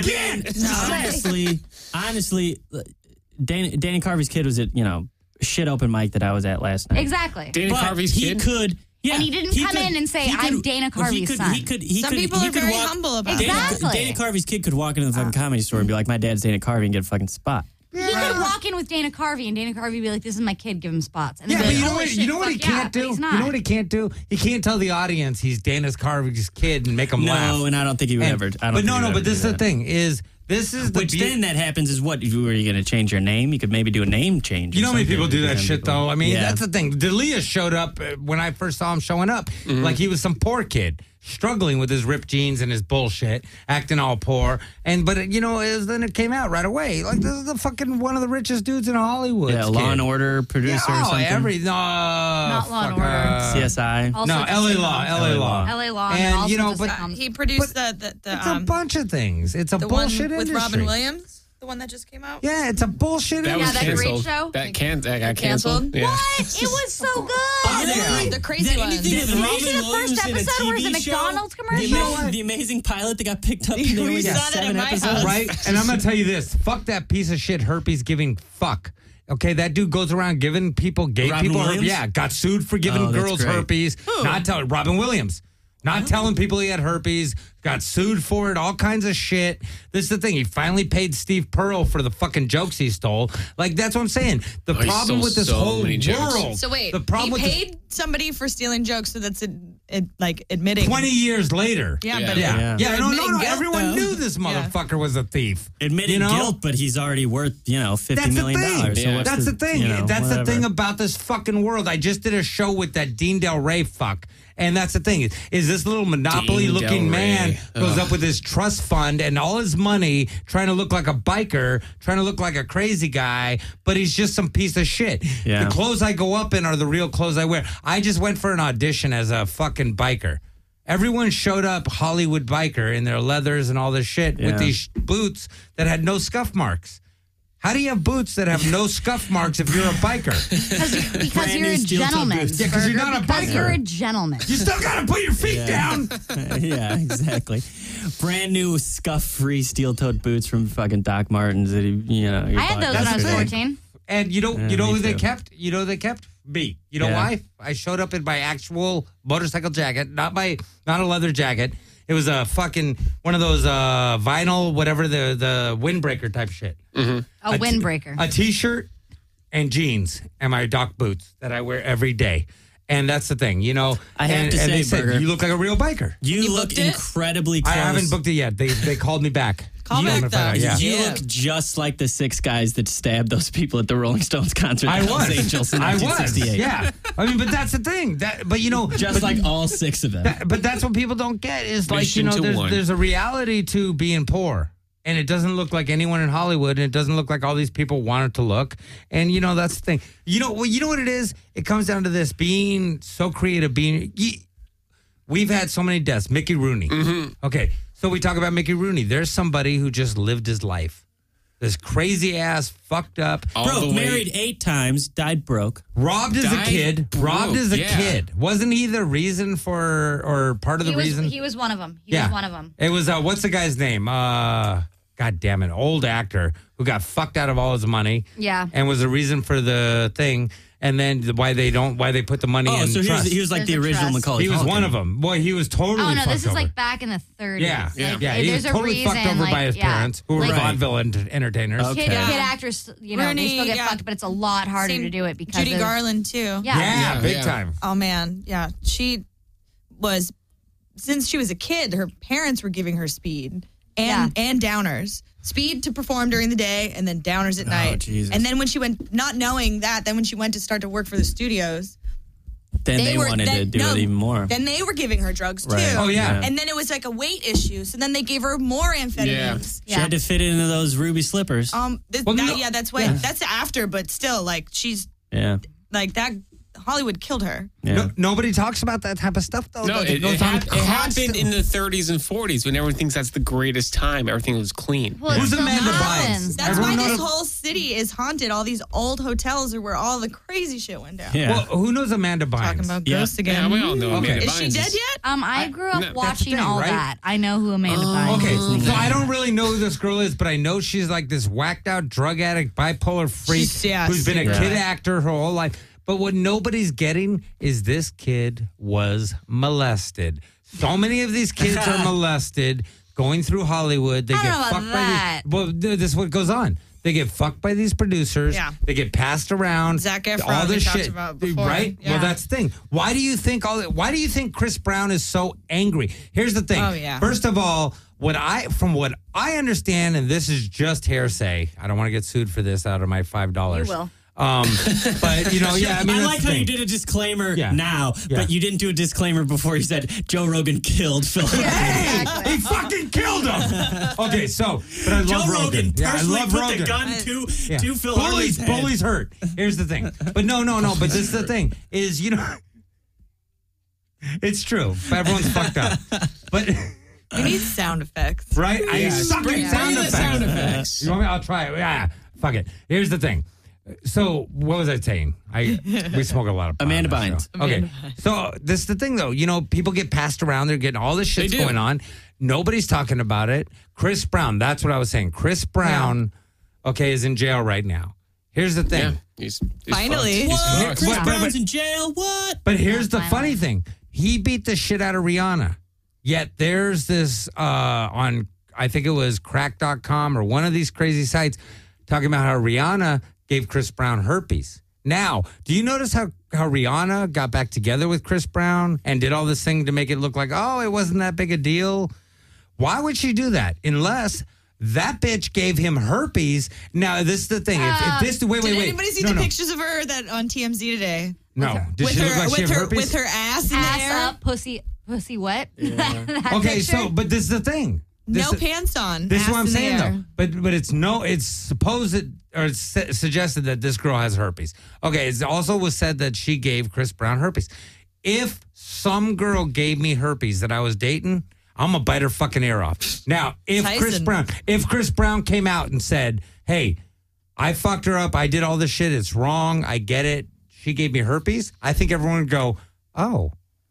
S3: mean, honestly, Danny Carvey's kid was at, shit open mic that I was at last night.
S4: Exactly.
S2: Dana
S3: But
S2: Carvey's
S3: he
S2: kid.
S3: Yeah,
S4: and he didn't come in and say, "I'm Dana Carvey's son."
S5: Some people are very humble about it.
S4: Exactly.
S3: Dana Carvey's kid could walk into the fucking comedy store and be like, "My dad's Dana Carvey," and get a fucking spot.
S4: He could walk in with Dana Carvey, and Dana Carvey would be like, "This is my kid. Give him spots." And
S1: Yeah,
S4: they'd
S1: but
S4: be
S1: you
S4: like,
S1: know
S4: "Holy
S1: what?
S4: shit,
S1: You know what he
S4: fuck yeah,"
S1: can't
S4: but
S1: do.
S4: he's
S1: You
S4: not.
S1: know what he can't do? He can't tell the audience he's Dana Carvey's kid and make them laugh.
S3: No, and I don't think he would ever. I don't
S1: But
S3: think he would
S1: but
S3: ever
S1: this is
S3: do
S1: the
S3: that.
S1: thing: this is the
S3: Which then that happens is what? Were you going to change your name? You could maybe do a name change.
S1: You know how many people do that
S3: Some
S1: shit,
S3: people-
S1: though? I mean,
S3: Yeah.
S1: that's the thing. D'Elia showed up when I first saw him showing up. Like he was some poor kid struggling with his ripped jeans and his bullshit, acting all poor. But then it came out right away. Like, this is the fucking one of the richest dudes in Hollywood.
S3: Yeah, Law and Order producer or something.
S4: Not Law and
S1: fuck,
S4: Order.
S3: CSI.
S4: Also
S1: No,
S4: just
S1: LA
S4: sitcoms.
S1: Law, LA Law.
S4: LA Law,
S1: And,
S4: and also
S1: you know,
S4: just
S1: but-
S4: sitcoms.
S5: He produced
S1: It's a bunch of things. It's a
S5: the one
S1: bullshit
S5: with
S1: industry.
S5: Robin Williams, the one that just came out.
S1: Yeah, it's a bullshit
S2: That
S1: industry.
S2: was
S4: that great
S2: canceled.
S4: show?
S2: That got canceled. Yeah.
S4: What? It was so good.
S5: The crazy one.
S3: Anything with
S4: Did you
S3: Robin
S4: see the
S3: Williams
S4: first
S3: in a
S4: episode where it's a
S3: TV show?
S4: McDonald's commercial?
S3: The amazing pilot that got picked up. And they
S5: We
S3: only got
S5: saw that at
S3: 7
S5: my
S3: episodes.
S5: house.
S1: Right? And I'm going to tell you this. Fuck that piece of shit herpes giving fuck. Okay, that dude goes around giving people, gay
S3: Robin
S1: people
S3: Williams?
S1: herpes. Yeah, got sued for giving
S3: Oh, that's
S1: girls
S3: great.
S1: herpes. Not telling Robin Williams. Not telling people he had herpes. Got sued for it. All kinds of shit. This is the thing. He finally paid Steve Pearl for the fucking jokes he stole. Like, that's what I'm saying. The
S2: he
S1: problem
S2: stole
S1: with this
S2: so
S1: whole
S2: many jokes.
S1: world.
S5: So wait,
S1: the problem
S5: he
S1: with
S5: paid somebody for stealing jokes, so that's like admitting.
S1: 20 years later.
S5: Yeah,
S2: Yeah.
S5: but
S1: Yeah,
S5: you're
S1: no,
S5: admitting guilt,
S1: everyone
S5: though.
S1: knew this motherfucker was a thief.
S3: Admitting
S1: You know?
S3: guilt, but he's already worth, $50
S1: That's the
S3: million.
S1: thing.
S3: So
S2: Yeah.
S3: what's
S1: That's the thing. That's the
S3: whatever.
S1: thing about this fucking world. I just did a show with that Dean Del Rey fuck. And that's the thing is this little monopoly-looking
S2: Dean Del
S1: man
S2: Rey.
S1: goes up with his trust fund and all his money trying to look like a biker, trying to look like a crazy guy, but he's just some piece of shit.
S3: Yeah.
S1: The clothes I go up in are the real clothes I wear. I just went for an audition as a fucking biker. Everyone showed up Hollywood biker in their leathers and all this shit with
S3: Yeah.
S1: these boots that had no scuff marks. How do you have boots that have no scuff marks if you're a biker?
S4: Because
S3: Brand
S4: you're
S3: new
S4: a
S3: steel-toed
S4: gentleman.
S3: boots.
S1: Yeah, 'cause you're
S4: Burger,
S1: not a
S4: because
S1: biker.
S4: you're a gentleman.
S1: You still gotta put your feet down.
S3: Yeah, exactly. Brand new scuff-free steel-toed boots from fucking Doc Martens. That
S4: I had those when I was
S1: the thing.
S4: 14.
S1: And you know
S3: me
S1: who they
S3: too.
S1: kept? You know who they kept? Me. You know
S3: Yeah.
S1: why? I showed up in my actual motorcycle jacket, not a leather jacket. It was a fucking one of those vinyl, whatever the windbreaker type shit.
S4: A windbreaker.
S1: A t-shirt and jeans and my Doc boots that I wear every day. And that's the thing,
S3: I have to
S1: and they
S3: say,
S1: said,
S3: Burger,
S1: you look like a real biker.
S3: You look
S5: booked it?
S3: incredibly
S1: I
S3: close.
S1: haven't booked it yet. They called me back.
S5: Call
S1: You
S5: back,
S1: wanna find out,
S5: though.
S1: Yeah.
S3: You
S5: Yeah.
S3: look just like the 6 guys that stabbed those people at the Rolling Stones concert.
S1: I
S3: at Hells
S1: was.
S3: Angels in
S1: I
S3: 1968.
S1: was. Yeah. I mean, but that's the thing.
S3: Just like all 6 of them.
S1: But that's what people don't get is like,
S2: Mission to one.
S1: there's a reality to being poor. And it doesn't look like anyone in Hollywood, and it doesn't look like all these people want it to look. And that's the thing. You know what it is? It comes down to this: being so creative. We've had so many deaths. Mickey Rooney. Okay, so we talk about Mickey Rooney. There's somebody who just lived his life. This crazy ass, fucked up,
S2: All the
S3: Broke,
S2: way-
S3: married 8 times, died broke.
S1: robbed as a
S2: Died
S1: kid.
S2: broke,
S1: Robbed as a
S2: yeah.
S1: kid. Wasn't he the reason for, or part of the reason?
S4: He was one of them. He was one of them.
S1: It was what's the guy's name? God damn it, old actor who got fucked out of all his money.
S4: Yeah.
S1: And was the reason for the thing, and then why they put the money
S3: Oh,
S1: in
S3: so
S1: trust.
S3: he was like
S4: There's
S3: the
S4: a
S3: original
S4: trust.
S3: Macaulay
S1: He was
S3: Culkin.
S1: one of them. Boy, he was totally
S4: Oh, no,
S1: fucked
S4: this is
S1: over.
S4: like back in the 30s.
S1: Yeah,
S4: Like,
S1: yeah. He was
S4: there's a
S1: totally
S4: reason,
S1: fucked over by his parents, who were
S4: like,
S1: vaudeville entertainers.
S3: Okay.
S4: Kid
S5: Yeah.
S4: actors, they still
S5: Rooney,
S4: get
S5: yeah.
S4: fucked, but it's a lot harder
S5: Same
S4: to do it because
S5: Judy
S4: of,
S5: Garland too.
S4: Yeah.
S1: Yeah, big
S2: yeah.
S1: time.
S5: Oh man, yeah. She was since she was a kid, her parents were giving her speed and downers. Speed to perform during the day and then downers at night.
S3: Jesus.
S5: And then when she went, not knowing that, then when she went to start to work for the studios,
S3: Then they wanted to do it even more.
S5: Then they were giving her drugs too.
S3: Right.
S1: Oh, yeah.
S5: And then it was like a weight issue. So then they gave her more amphetamines.
S3: She had to fit into those ruby slippers.
S5: That's why that's after, but still, like she's
S3: Yeah.
S5: like that. Hollywood killed her.
S3: Yeah.
S1: Nobody talks about that type of stuff, though.
S2: No,
S1: Like,
S2: it
S1: goes on
S2: happened
S1: constantly.
S2: in the 30s and 40s when everyone thinks that's the greatest time. Everything was clean.
S4: Well, it
S1: Who's
S4: still
S1: Amanda
S4: happens.
S1: Bynes?
S5: That's
S1: Everyone
S5: why
S1: knows-
S5: this whole city is haunted. All these old hotels are where all the crazy shit went down.
S3: Yeah.
S1: Well, who knows Amanda Bynes?
S5: Talking about
S3: Yeah.
S5: ghosts
S2: Yeah,
S5: again.
S2: we all know
S1: Okay.
S2: Amanda
S5: Is she
S2: Bynes
S5: dead yet?
S4: I grew up
S1: that's the
S4: watching
S1: thing,
S4: all
S1: right?
S4: that. I know who Amanda Bynes
S1: Okay,
S4: is.
S1: so I don't really know who this girl is, but I know she's like this whacked out drug addict, bipolar freak
S5: She's- yeah,
S1: who's been a
S5: super.
S1: kid actor her whole life. But what nobody's getting is this kid was molested. So many of these kids are molested going through Hollywood. They
S4: I
S1: get
S4: don't know
S1: fucked
S4: about that.
S1: by these. Well, this is what goes on. They get fucked by these producers.
S5: Yeah.
S1: They get passed around.
S5: Zac Efron,
S1: all
S5: we
S1: this
S5: talked
S1: shit,
S5: about before.
S1: right?
S5: Yeah.
S1: Well, that's the thing. Why do you think Why do you think Chris Brown is so angry? Here's the thing.
S5: Oh, yeah.
S1: First of all, from what I understand, and this is just hearsay. I don't want to get sued for this out of my $5.
S4: You will.
S1: But yeah, I mean,
S3: I
S1: that's
S3: like
S1: the
S3: how you
S1: thing.
S3: did a disclaimer
S1: Yeah.
S3: now,
S1: Yeah.
S3: but you didn't do a disclaimer before you said Joe Rogan killed Phil.
S1: Hey, he fucking killed him. Okay, but I
S3: Joe
S1: love
S3: Rogan
S1: Rogan. Yeah, I
S3: personally
S1: love
S3: put
S1: Rogan.
S3: the gun to Phil Hartman's head.
S1: Bullies hurt. Here's the thing. But no. But this is the thing is, it's true. Everyone's fucked up. But
S5: We need sound effects.
S1: right, I suck at
S2: Bring
S1: sound
S2: the
S1: effects.
S2: sound effects.
S1: You want me? I'll try it. Yeah, fuck it. Here's the thing. So what was I saying? We smoke a lot of pot
S3: Amanda
S1: on this
S3: Bynes.
S1: show. Okay, so this is the thing though. People get passed around. They're getting all this shit's
S2: They do.
S1: going on. Nobody's talking about it. Chris Brown. That's what I was saying. Chris Brown, is in jail right now. Here's the thing.
S2: Yeah, he's
S5: Finally.
S2: fucked. He's
S3: What?
S2: fucked.
S3: Chris
S1: But-
S3: Brown's in jail? What?
S1: But here's the
S4: finally.
S1: funny thing. He beat the shit out of Rihanna. Yet there's this on, I think it was crack.com or one of these crazy sites talking about how Rihanna gave Chris Brown herpes. Now, do you notice how Rihanna got back together with Chris Brown and did all this thing to make it look like, oh, it wasn't that big a deal? Why would she do that? Unless that bitch gave him herpes. Now, this is the thing. If this, wait.
S5: Did anybody see
S1: No.
S5: the pictures of her that on TMZ today?
S1: No. Did she look like she had herpes?
S5: with her ass in the
S4: Ass
S5: air?
S4: up, pussy wet. That
S1: Okay,
S4: picture.
S1: but this is the thing.
S5: No pants on.
S1: This is
S5: ass
S1: what I'm
S5: in the
S1: saying
S5: air.
S1: though. But it's supposed or it's suggested that this girl has herpes. Okay, it also was said that she gave Chris Brown herpes. If some girl gave me herpes that I was dating, I'm gonna bite her fucking ear off. Now, if Chris Brown came out and said, "Hey, I fucked her up. I did all this shit. It's wrong. I get it. She gave me herpes." I think everyone would go, "Oh."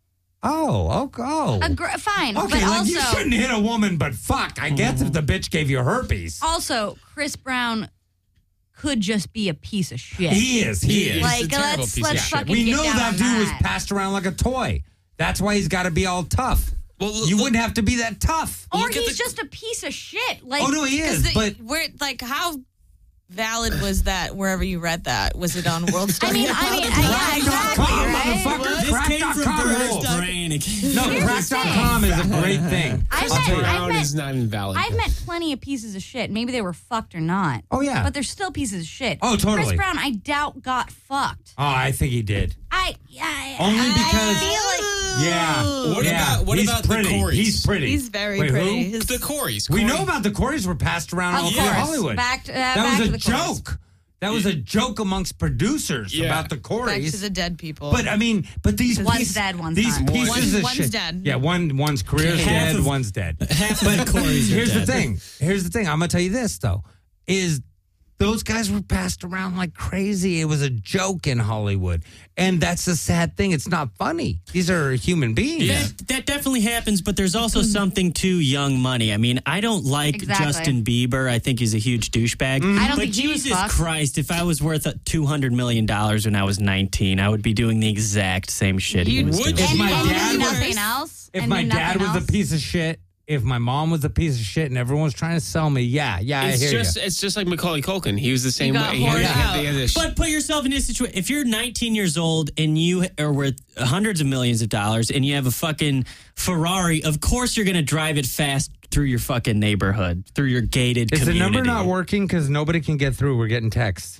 S4: Fine,
S1: Okay,
S4: but
S1: like you
S4: also,
S1: shouldn't hit a woman, but fuck, I guess if the bitch gave you herpes.
S4: also, Chris Brown could just be a piece of shit.
S1: He is.
S2: He's
S4: like
S2: a terrible
S4: let's
S2: piece of shit.
S4: fucking
S1: We
S4: get
S1: know
S4: down
S1: that
S4: on
S1: dude was
S4: that.
S1: passed around like a toy. That's why he's got to be all tough.
S2: Well,
S1: You wouldn't have to be that tough.
S4: Or
S2: Look at
S4: he's
S2: the-
S4: just a piece of shit. Like,
S1: Oh no, he is. But
S5: We're like, how valid was that? Wherever you read that, was it on World Star?
S4: yeah, exactly,
S1: Crack.com,
S4: right?
S1: motherfucker.
S3: This came from
S1: Crack.com
S3: Bird's
S1: rules.
S3: brain.
S1: No,
S4: Here's the
S1: crack.com is a great thing.
S4: I've
S2: Chris
S4: met-
S2: Brown
S4: I've met-
S2: is not invalid.
S4: I've met plenty of pieces of shit. Maybe they were fucked or not.
S1: Oh, yeah.
S4: But they're still pieces of shit.
S1: Oh, totally.
S4: Chris Brown, I doubt got fucked.
S1: Oh, I think he did. Only
S4: I
S1: because-
S4: feel like
S1: Yeah.
S2: What
S1: yeah.
S2: about- what
S1: He's
S2: about the
S1: pretty.
S2: Corys?
S1: He's pretty.
S5: He's very
S1: Wait,
S5: pretty.
S1: Who?
S5: His-
S2: The Corys.
S1: We
S2: Corey-
S1: know about the Corys were passed around all
S4: Of
S1: through
S4: course.
S1: Hollywood.
S4: Back to-
S1: that
S4: back
S1: was
S4: to
S1: a
S4: the Corys.
S1: joke. That was a joke amongst producers
S2: Yeah.
S1: about the
S5: back
S1: Corys.
S5: to the dead people.
S1: But I mean, these
S4: One's
S1: pieces,
S4: dead, one's
S1: these
S4: not.
S1: pieces of
S5: One's
S1: shit.
S5: dead.
S1: Yeah, one's career's
S3: Half
S1: dead,
S3: of-
S1: one's dead.
S3: Half of the Corys are
S1: Here's the
S3: dead.
S1: thing. Here's the thing. I'm gonna tell you this though, is those guys were passed around like crazy. It was a joke in Hollywood, and that's the sad thing. It's not funny. These are human beings.
S2: Yeah.
S3: That definitely happens, but there's also something to Young Money. I mean, I don't like
S4: Exactly.
S3: Justin Bieber. I think he's a huge douchebag.
S4: I don't
S3: but
S4: think he was
S3: Jesus
S4: fucked.
S3: Christ, if I was worth $200 million when I was 19, I would be doing the exact same shit he
S5: You
S3: was
S2: would.
S3: doing.
S1: If my
S4: and
S1: dad
S4: knew
S1: was-
S4: nothing else.
S1: If
S4: and
S1: my
S4: knew
S1: dad
S4: nothing
S1: was a
S4: else.
S1: piece of shit, if my mom was a piece of shit, and everyone was trying to sell me, I hear
S2: It's just like Macaulay Culkin. He was the same
S5: got
S2: way. He had-
S5: whored
S2: he had
S5: out.
S2: the other
S3: But put yourself in this situation. If you're 19 years old and you are worth hundreds of millions of dollars and you have a fucking Ferrari, of course you're going to drive it fast through your fucking neighborhood, through your gated
S1: Is the
S3: community.
S1: number not working because nobody can get through? We're getting texts.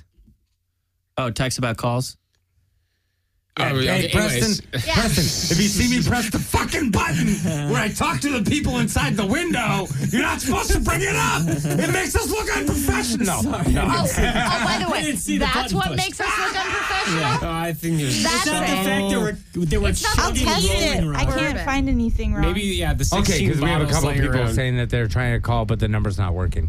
S3: Oh, text about calls?
S2: Oh, okay,
S1: Hey, Preston,
S2: anyways.
S1: Preston, if you see me press the fucking button where I talk to the people inside the window, you're not supposed to bring it up. It makes us look unprofessional. No.
S4: Oh, by the
S3: I
S4: way,
S3: didn't see the
S4: that's
S3: button
S4: what
S3: push.
S4: makes us look unprofessional.
S2: Oh, I think there's
S4: That's
S3: It's not the
S4: right.
S3: fact they were
S4: It's not-
S6: I'll
S3: chugging,
S6: test
S3: rolling
S6: it.
S3: around.
S6: I can't find anything wrong.
S2: maybe the 16
S1: Okay, because we have a
S2: bottles
S1: couple of
S2: laying
S1: people
S2: around.
S1: saying that they're trying to call, but the number's not working.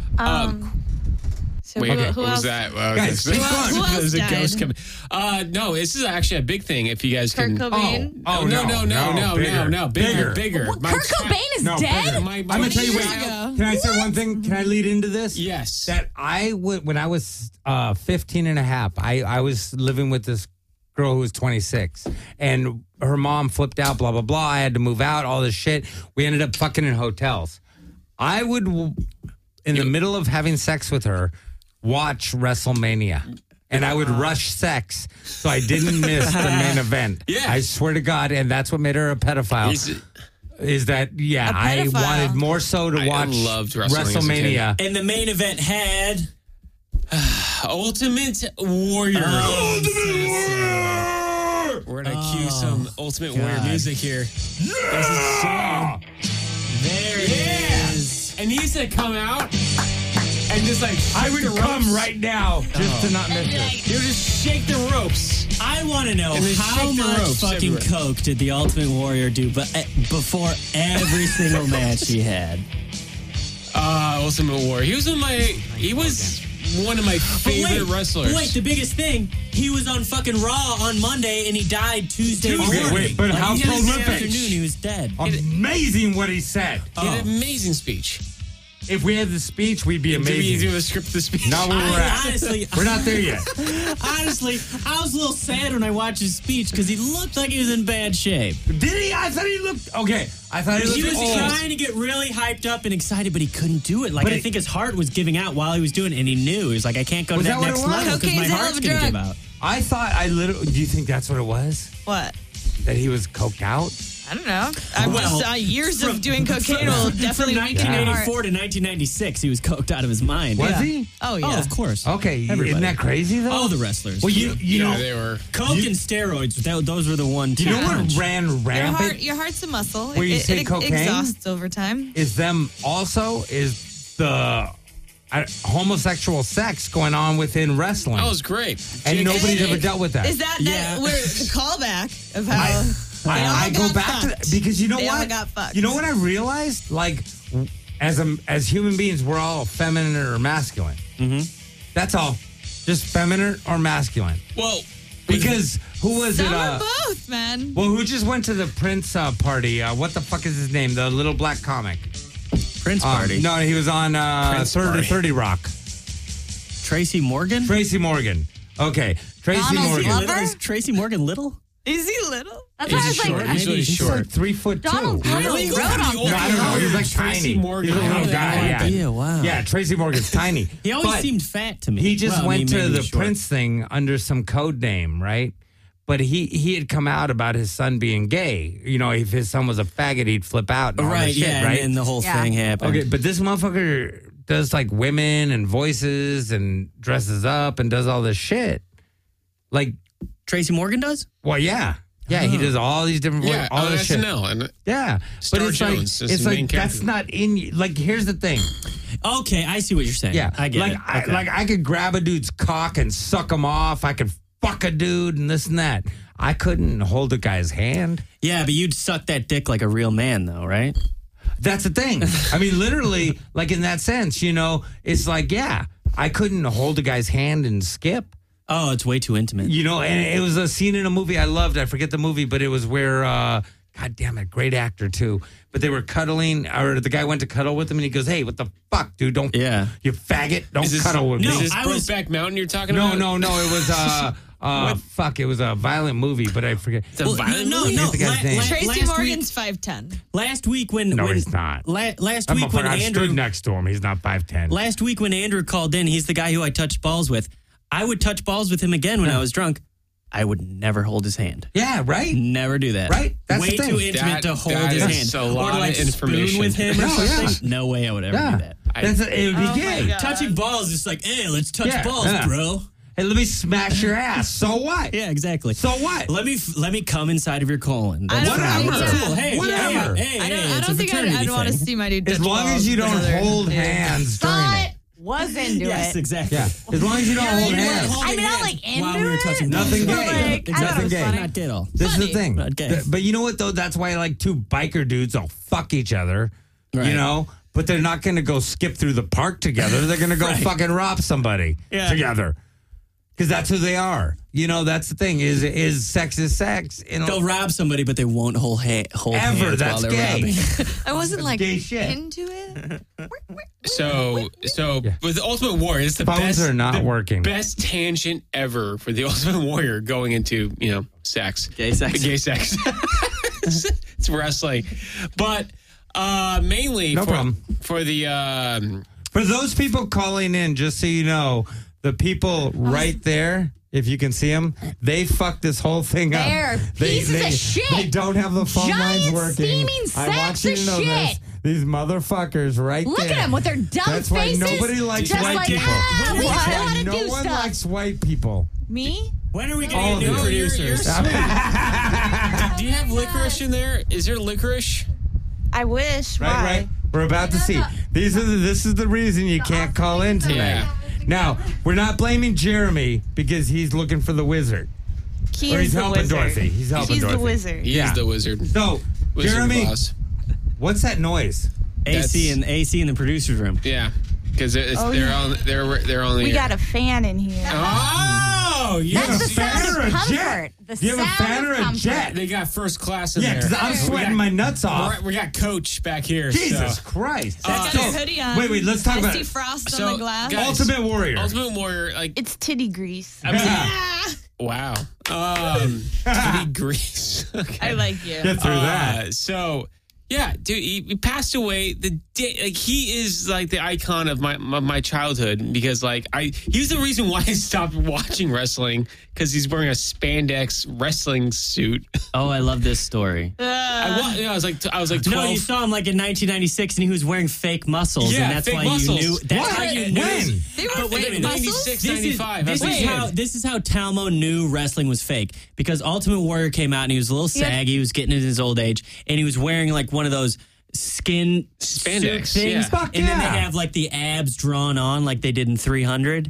S5: So
S2: Wait,
S5: who
S2: what was
S5: else?
S2: that? Well,
S1: Guys,
S2: okay.
S1: keep going.
S5: Who else
S2: There's a
S5: died?
S2: ghost coming. No, this is actually a big thing. If you guys
S5: Kurt
S2: can.
S5: Cobain?
S1: Oh,
S2: No. Bigger.
S4: Kurt Cobain is
S1: No,
S4: dead?
S1: bigger.
S2: My-
S1: I'm gonna tell you.
S2: 20
S1: Wait,
S2: years ago.
S1: can I say one thing? Can I lead into this?
S2: Yes.
S1: That when I was 15 and a half, I was living with this girl who was 26. And her mom flipped out, blah, blah, blah. I had to move out, all this shit. We ended up fucking in hotels. I would, in the middle of having sex with her, watch WrestleMania. And I would rush sex so I didn't miss the main event.
S2: Yeah.
S1: I swear to God. And that's what made her a pedophile. Is that, I wanted more so to watch
S2: loved
S1: WrestleMania.
S3: And the main event had Ultimate Warrior.
S2: We're going to cue some Ultimate Warrior music here. This is song.
S3: There it is.
S2: And he used to come out and just like
S1: I would come right now just to not miss it.
S2: He would just shake the ropes.
S3: I want to know
S2: And then
S3: how
S2: shake the
S3: much
S2: ropes
S3: fucking
S2: everywhere.
S3: coke did the Ultimate Warrior do before every single match he had?
S2: Ultimate Warrior. He was one of my favorite wrestlers.
S3: Wait, the biggest thing, he was on fucking Raw on Monday and he died Tuesday
S1: Okay,
S3: morning.
S1: wait, but how
S3: Tuesday
S1: prolific?
S3: afternoon, he was dead.
S1: Amazing what he said.
S2: He had an amazing speech.
S1: If we had the speech, we'd be
S2: Did we
S1: amazing.
S2: do a script of the speech?
S1: Not where we're at.
S3: Honestly,
S1: We're not there yet.
S3: honestly, I was a little sad when I watched his speech because he looked like he was in bad shape.
S1: Did he? I thought he looked okay. I thought he
S3: He
S1: looked
S3: was
S1: old.
S3: trying to get really hyped up and excited, but he couldn't do it. Like,
S1: But
S3: I think his heart was giving out while he was doing it, and he knew. He was like, I can't go to
S1: Was
S3: that
S1: that what
S3: next
S1: it was?
S3: level because my
S5: Cocaine's a hell
S3: heart's
S5: of a
S3: going to
S5: drug.
S3: give out.
S1: I thought I literally. Do you think that's what it was?
S5: What?
S1: That he was coked out?
S5: I don't know. I
S3: Well,
S5: was years of doing cocaine will definitely
S3: From
S5: weaken your heart.
S3: 1984 to 1996, he was coked out of his mind.
S1: Was
S3: Yeah.
S1: he?
S5: Oh yeah.
S3: Oh, of course.
S1: Okay,
S3: Everybody.
S1: isn't that crazy though?
S3: All the wrestlers.
S1: well, you know,
S2: they were.
S3: Coke and steroids, those were the one.
S1: you know what
S3: punch.
S1: ran rampant
S5: Your heart's a muscle.
S1: Where you say cocaine?
S5: exhausts over time.
S1: is them also is the homosexual sex going on within wrestling,
S2: That was great.
S1: and
S2: Jake-
S1: nobody's ever dealt with that.
S5: Is that
S3: Yeah.
S5: where the callback of how
S1: I go
S5: got
S1: back to
S5: fucked.
S1: that because you know
S5: They all
S1: what?
S5: got fucked.
S1: You know what I realized? Like, as human beings, we're all feminine or masculine. Mm-hmm. That's all. Just feminine or masculine.
S2: Well,
S1: Because who was
S5: some
S1: it?
S5: are both, man.
S1: Well, who just went to the Prince party? What the fuck is his name? The little black comic.
S3: Prince Party.
S1: No, he was on
S2: Prince
S1: 30
S2: Party.
S1: Rock.
S3: Tracy Morgan?
S1: Tracy Morgan. Okay, Tracy
S4: Donald
S1: Morgan.
S4: Glover?
S3: Is Tracy Morgan little?
S5: Is he little?
S4: That's why I was
S2: short.
S4: like,
S2: He's really
S1: He's
S2: short.
S1: like 3'2".
S4: Donald really wrote on
S1: No, I don't know. He's like
S2: Tracy
S1: tiny.
S2: Morgan.
S1: He's a little
S2: I
S1: guy.
S2: have no
S1: Yeah.
S3: idea, wow.
S1: Yeah, Tracy Morgan's tiny.
S3: He always
S1: But
S3: seemed fat to me.
S1: He just
S3: Well, I
S1: went
S3: mean,
S1: to
S3: maybe
S1: the
S3: short.
S1: Prince thing under some code name, right? But he had come out about his son being gay. You know, if his son was a faggot, he'd flip out. And all
S3: Right,
S1: that shit,
S3: yeah,
S1: right?
S3: and then the whole
S4: Yeah.
S3: thing happened.
S1: Okay, but this motherfucker does like women and voices and dresses up and does all this shit. Like,
S3: Tracy Morgan does?
S1: well, yeah. Yeah, he does all these different voices,
S2: yeah,
S1: all
S2: on
S1: this shit.
S2: SNL. And
S1: Yeah.
S2: Star
S1: but it's
S2: Jones
S1: like,
S2: is
S1: it's
S2: the
S1: like
S2: main
S1: that's
S2: character.
S1: not in you. Like, here's the thing.
S3: Okay, I see what you're saying.
S1: Yeah.
S3: I get
S1: like,
S3: it. Okay.
S1: I could grab a dude's cock and suck him off. I could fuck a dude and this and that. I couldn't hold a guy's hand.
S3: Yeah, but you'd suck that dick like a real man, though, right?
S1: That's the thing. I mean, literally, like in that sense, you know, it's like, yeah, I couldn't hold a guy's hand and skip.
S3: Oh, it's way too intimate.
S1: You know, and it was a scene in a movie I loved. I forget the movie, but it was where, God damn it, great actor too. But they were cuddling, or the guy went to cuddle with him, and he goes, "Hey, what the fuck, dude? Don't,
S3: Yeah.
S1: you faggot, don't
S2: is this,
S1: cuddle with
S3: No,
S2: is
S1: me."
S2: this
S3: I was-
S2: Brokeback Mountain you're talking
S1: No,
S2: about?
S1: no, no. It was fuck. It was a violent movie, but I forget.
S2: It's a violent
S3: no,
S2: movie?
S3: no.
S1: What's the guy's name?
S5: Tracy
S3: last
S5: Morgan's
S3: week,
S5: 5'10".
S3: last week when
S1: No,
S3: when,
S1: he's not.
S3: last
S1: I'm
S3: week when
S1: I
S3: Andrew
S1: stood next to him. He's not 5'10".
S3: last week when Andrew called in, he's the guy who I touched balls with. I would touch balls with him again when I was drunk. I would never hold his hand.
S1: Yeah, right.
S3: Never do that.
S1: Right? That's
S3: way
S1: the thing.
S3: too intimate to hold
S2: that
S3: his
S2: is
S3: hand.
S2: a lot
S3: or to, like
S2: of information.
S3: spoon with him or
S1: No, yeah.
S3: something. No way I would ever
S1: Yeah,
S3: do that.
S1: it would be
S5: Oh, my
S1: gay.
S5: God.
S3: Touching balls is like, hey, let's touch
S1: Yeah,
S3: balls,
S1: yeah.
S3: bro.
S1: Hey, let me smash your ass. So what?
S3: Yeah, exactly.
S1: So what?
S3: Let me come inside of your colon.
S5: I don't
S3: That's
S5: know.
S1: Whatever.
S3: cool. Hey,
S1: Whatever.
S3: Hey,
S5: I
S3: it's a
S5: don't think
S3: fraternity
S5: I'd want to
S3: thing.
S5: see my dude
S1: As
S5: touch
S1: long
S5: balls
S1: as you
S5: with
S1: don't
S5: another
S1: hold
S5: dude.
S1: hands during
S4: but
S1: it.
S4: was into
S3: Yes,
S4: it.
S3: exactly.
S1: Yeah. As long as you don't hold
S3: you weren't
S1: hands.
S3: holding
S4: I mean, I'm
S3: hands
S4: like into
S3: while we were
S4: it.
S3: touching balls.
S1: Nothing
S4: But,
S1: gay.
S4: like, I thought it
S1: Nothing
S4: was
S1: gay.
S4: funny.
S3: Not gay at all.
S1: This is the
S5: Funny.
S1: thing.
S3: Not gay.
S1: But you know what, though? That's why, like, two biker dudes will fuck each other,
S3: Right.
S1: you know? But they're not going to go skip through the park together. They're going to go
S3: Right.
S1: fucking rob somebody together. Because that's who they are. You know, that's the thing. Is sex is sex. You know,
S3: They'll rob somebody, but they won't hold
S1: Ever.
S3: hands
S1: That's
S3: while they're
S1: gay.
S3: robbing.
S5: I wasn't like
S1: gay shit.
S5: into it.
S2: So with the Ultimate Warrior, it's the
S1: Phones
S2: best.
S1: are not working.
S2: Best tangent ever for the Ultimate Warrior going into sex,
S3: Gay sex.
S2: gay sex. It's wrestling, but mainly
S1: No problem.
S2: for the.
S1: For those people calling in, just so you know, the people right there, if you can see them, they fucked this whole thing up.
S4: They're pieces of shit.
S1: They don't have the phone lines
S4: Giant
S1: working.
S4: steaming
S1: I want
S4: sacks
S1: you
S4: of
S1: to know this.
S4: shit.
S1: These motherfuckers right
S4: Look
S1: there.
S4: at them with their dumb
S1: That's why
S4: faces.
S1: nobody likes
S4: just
S1: white
S4: like,
S1: people.
S4: we know
S1: That's
S4: how
S1: why
S4: to
S1: no
S4: do
S1: one
S4: stuff.
S1: likes white people.
S5: Me?
S3: When are we
S1: All
S3: going to get
S1: of
S3: new
S1: you.
S3: producers?
S2: Do you have licorice in there? Is there licorice?
S5: I wish.
S1: Right,
S5: Why?
S1: right. We're about to see. This is the reason you can't call in tonight.
S2: Yeah.
S1: Now, we're not blaming Jeremy because he's looking for the wizard.
S5: He
S1: Or
S5: is
S1: he's
S5: the
S1: helping
S5: wizard.
S1: Dorothy. He's helping Dorothy.
S5: the wizard.
S2: He
S1: Yeah.
S2: is the wizard.
S1: So,
S2: Wizard
S1: Jeremy,
S2: boss.
S1: what's that noise?
S3: AC in the producer's room.
S2: Yeah, because they're on the.
S5: We
S2: air.
S5: got a fan in here.
S2: Oh, yes.
S4: That's the
S1: fan
S4: sound
S1: or a
S4: of
S1: jet?
S4: comfort. The
S1: Do you have a
S4: sound
S1: fan
S4: of
S1: or a
S4: comfort.
S1: jet?
S2: They got first class in
S1: Yeah,
S2: there.
S1: because I'm
S2: We
S1: sweating
S2: got-
S1: my nuts off.
S2: We got Coach back here.
S1: Jesus
S2: so.
S1: Christ.
S5: Got
S1: So-
S5: a hoodie on.
S1: Wait, let's talk
S5: I
S1: about
S5: see
S1: it.
S5: frost
S2: So,
S5: on the glass.
S2: guys-
S1: Ultimate Warrior.
S2: Ultimate Warrior, like,
S5: It's titty grease.
S2: I mean, wow. Titty grease. Okay.
S5: I like you.
S1: Get through that.
S2: So, yeah, dude, he passed away the day. Like, he is like the icon of my childhood because, like, he was the reason why I stopped watching wrestling because he's wearing a spandex wrestling suit.
S3: Oh, I love this story.
S2: I was like 12.
S3: No, you saw him like in 1996, and he was wearing fake muscles,
S2: Yeah,
S3: and that's
S2: fake
S3: why
S2: muscles.
S3: you knew. That's
S1: What?
S3: how you knew.
S1: When?
S5: They were
S3: But wait a
S5: fake
S3: minute.
S5: muscles?
S2: 96,
S3: This is,
S2: 95.
S3: this,
S2: I was
S3: is
S2: a
S3: how,
S2: kid.
S3: this is how Talmo knew wrestling was fake. Because Ultimate Warrior came out and he was a little saggy. He was getting in his old age. And he was wearing like one of those skin
S2: Spandex,
S3: suit things.
S2: yeah.
S1: Fuck
S3: and then
S1: yeah.
S3: they have like the abs drawn on like they did in 300.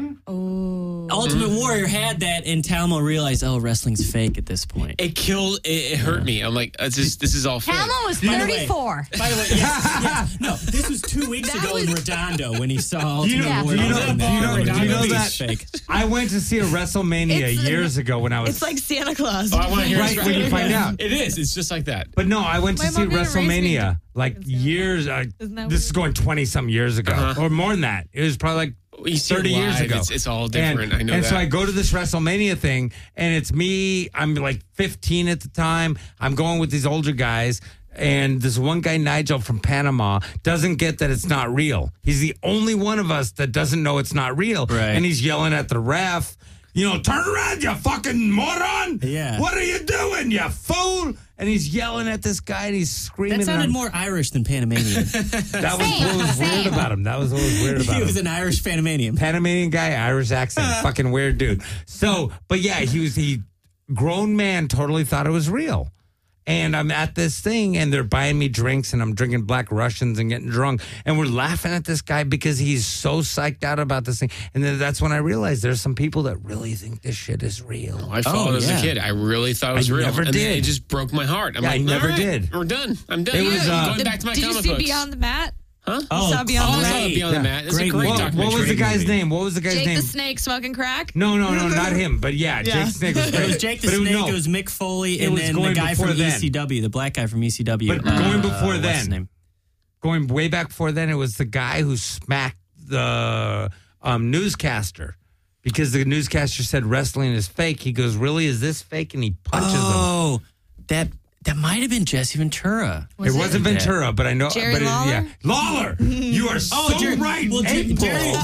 S5: Oh.
S3: Ultimate Warrior had that and Talmo realized, oh, wrestling's fake at this point.
S2: It killed. It hurt me. I'm like, this is all fake.
S4: Talmo was
S3: By the way-
S4: 34.
S3: By the way, yes. No, this was 2 weeks ago in Redondo when he saw Ultimate
S1: know-
S3: Warrior.
S1: do you know-
S3: on
S1: do you know-
S3: Redondo
S1: do you know
S3: Beach.
S1: that-
S3: Fake.
S1: I went to see a WrestleMania
S5: It's-
S1: years ago when I was.
S5: It's like Santa Claus.
S2: Oh, I want to hear
S1: Right
S2: his
S1: when you
S2: record.
S1: find out.
S2: It is. It's just like that.
S1: But no, I went to
S5: My
S1: see
S5: mom didn't raise me
S1: WrestleMania like years.
S5: Isn't that
S1: This is going 20-some years ago, or more than that. It was probably like
S2: You see it
S1: 30 years
S2: live,
S1: ago.
S2: It's all different.
S1: And,
S2: I know
S1: and
S2: that.
S1: so I go to this WrestleMania thing, and it's me. I'm like 15 at the time. I'm going with these older guys. And this one guy, Nigel from Panama, doesn't get that it's not real. He's the only one of us that doesn't know it's not real.
S3: Right.
S1: And he's yelling at the ref, turn around, you fucking moron.
S3: Yeah.
S1: What are you doing, you fool? And he's yelling at this guy and he's screaming.
S3: That
S1: and
S3: sounded
S1: I'm-
S3: more Irish than Panamanian.
S1: That was what was weird about him. That was what was weird about
S3: he
S1: him.
S3: was an Irish Panamanian.
S1: Panamanian guy, Irish accent, fucking weird dude. So, but yeah, he grown man totally thought it was real. And I'm at this thing and they're buying me drinks and I'm drinking Black Russians and getting drunk. And we're laughing at this guy because he's so psyched out about this thing. And then that's when I realized there's some people that really think this shit is real.
S2: I followed as a
S3: yeah.
S2: kid. I really thought it was
S1: I
S2: real.
S1: never
S2: and
S1: did.
S2: It just broke my heart. I'm
S1: Yeah,
S2: like,
S1: I never
S2: all right,
S1: did.
S2: We're done. I'm done.
S1: It was,
S2: I'm going back to my
S5: Did you
S2: comic
S5: see
S2: books.
S5: Beyond the Mat?
S2: Huh?
S3: Oh,
S5: saw Beyond
S2: Oh,
S5: the
S2: I
S5: Mat?
S2: saw Beyond the Mat. It's
S3: Great
S2: a great
S3: movie.
S2: documentary.
S1: What was the guy's
S3: movie.
S1: name? What was the guy's
S5: Jake
S1: name?
S5: the Snake smoking crack?
S1: No, not him. But yeah, Jake Snake was
S3: It
S1: great.
S3: was Jake the
S1: But
S3: Snake,
S1: no.
S3: it was Mick Foley,
S1: It
S3: and
S1: was
S3: then the
S1: going
S3: guy
S1: before
S3: from
S1: then.
S3: ECW, the black guy from ECW.
S1: But going before
S3: what's
S1: then.
S3: his name?
S1: Going way back before then, it was the guy who smacked the newscaster because the newscaster said wrestling is fake. He goes, "Really? Is this fake?" And he punches him.
S3: Oh, that might have been Jesse Ventura.
S1: It wasn't Ventura, but I know.
S5: Jerry
S1: but
S5: Lawler?
S1: Yeah, Lawler. You are so right.
S3: Well,
S1: April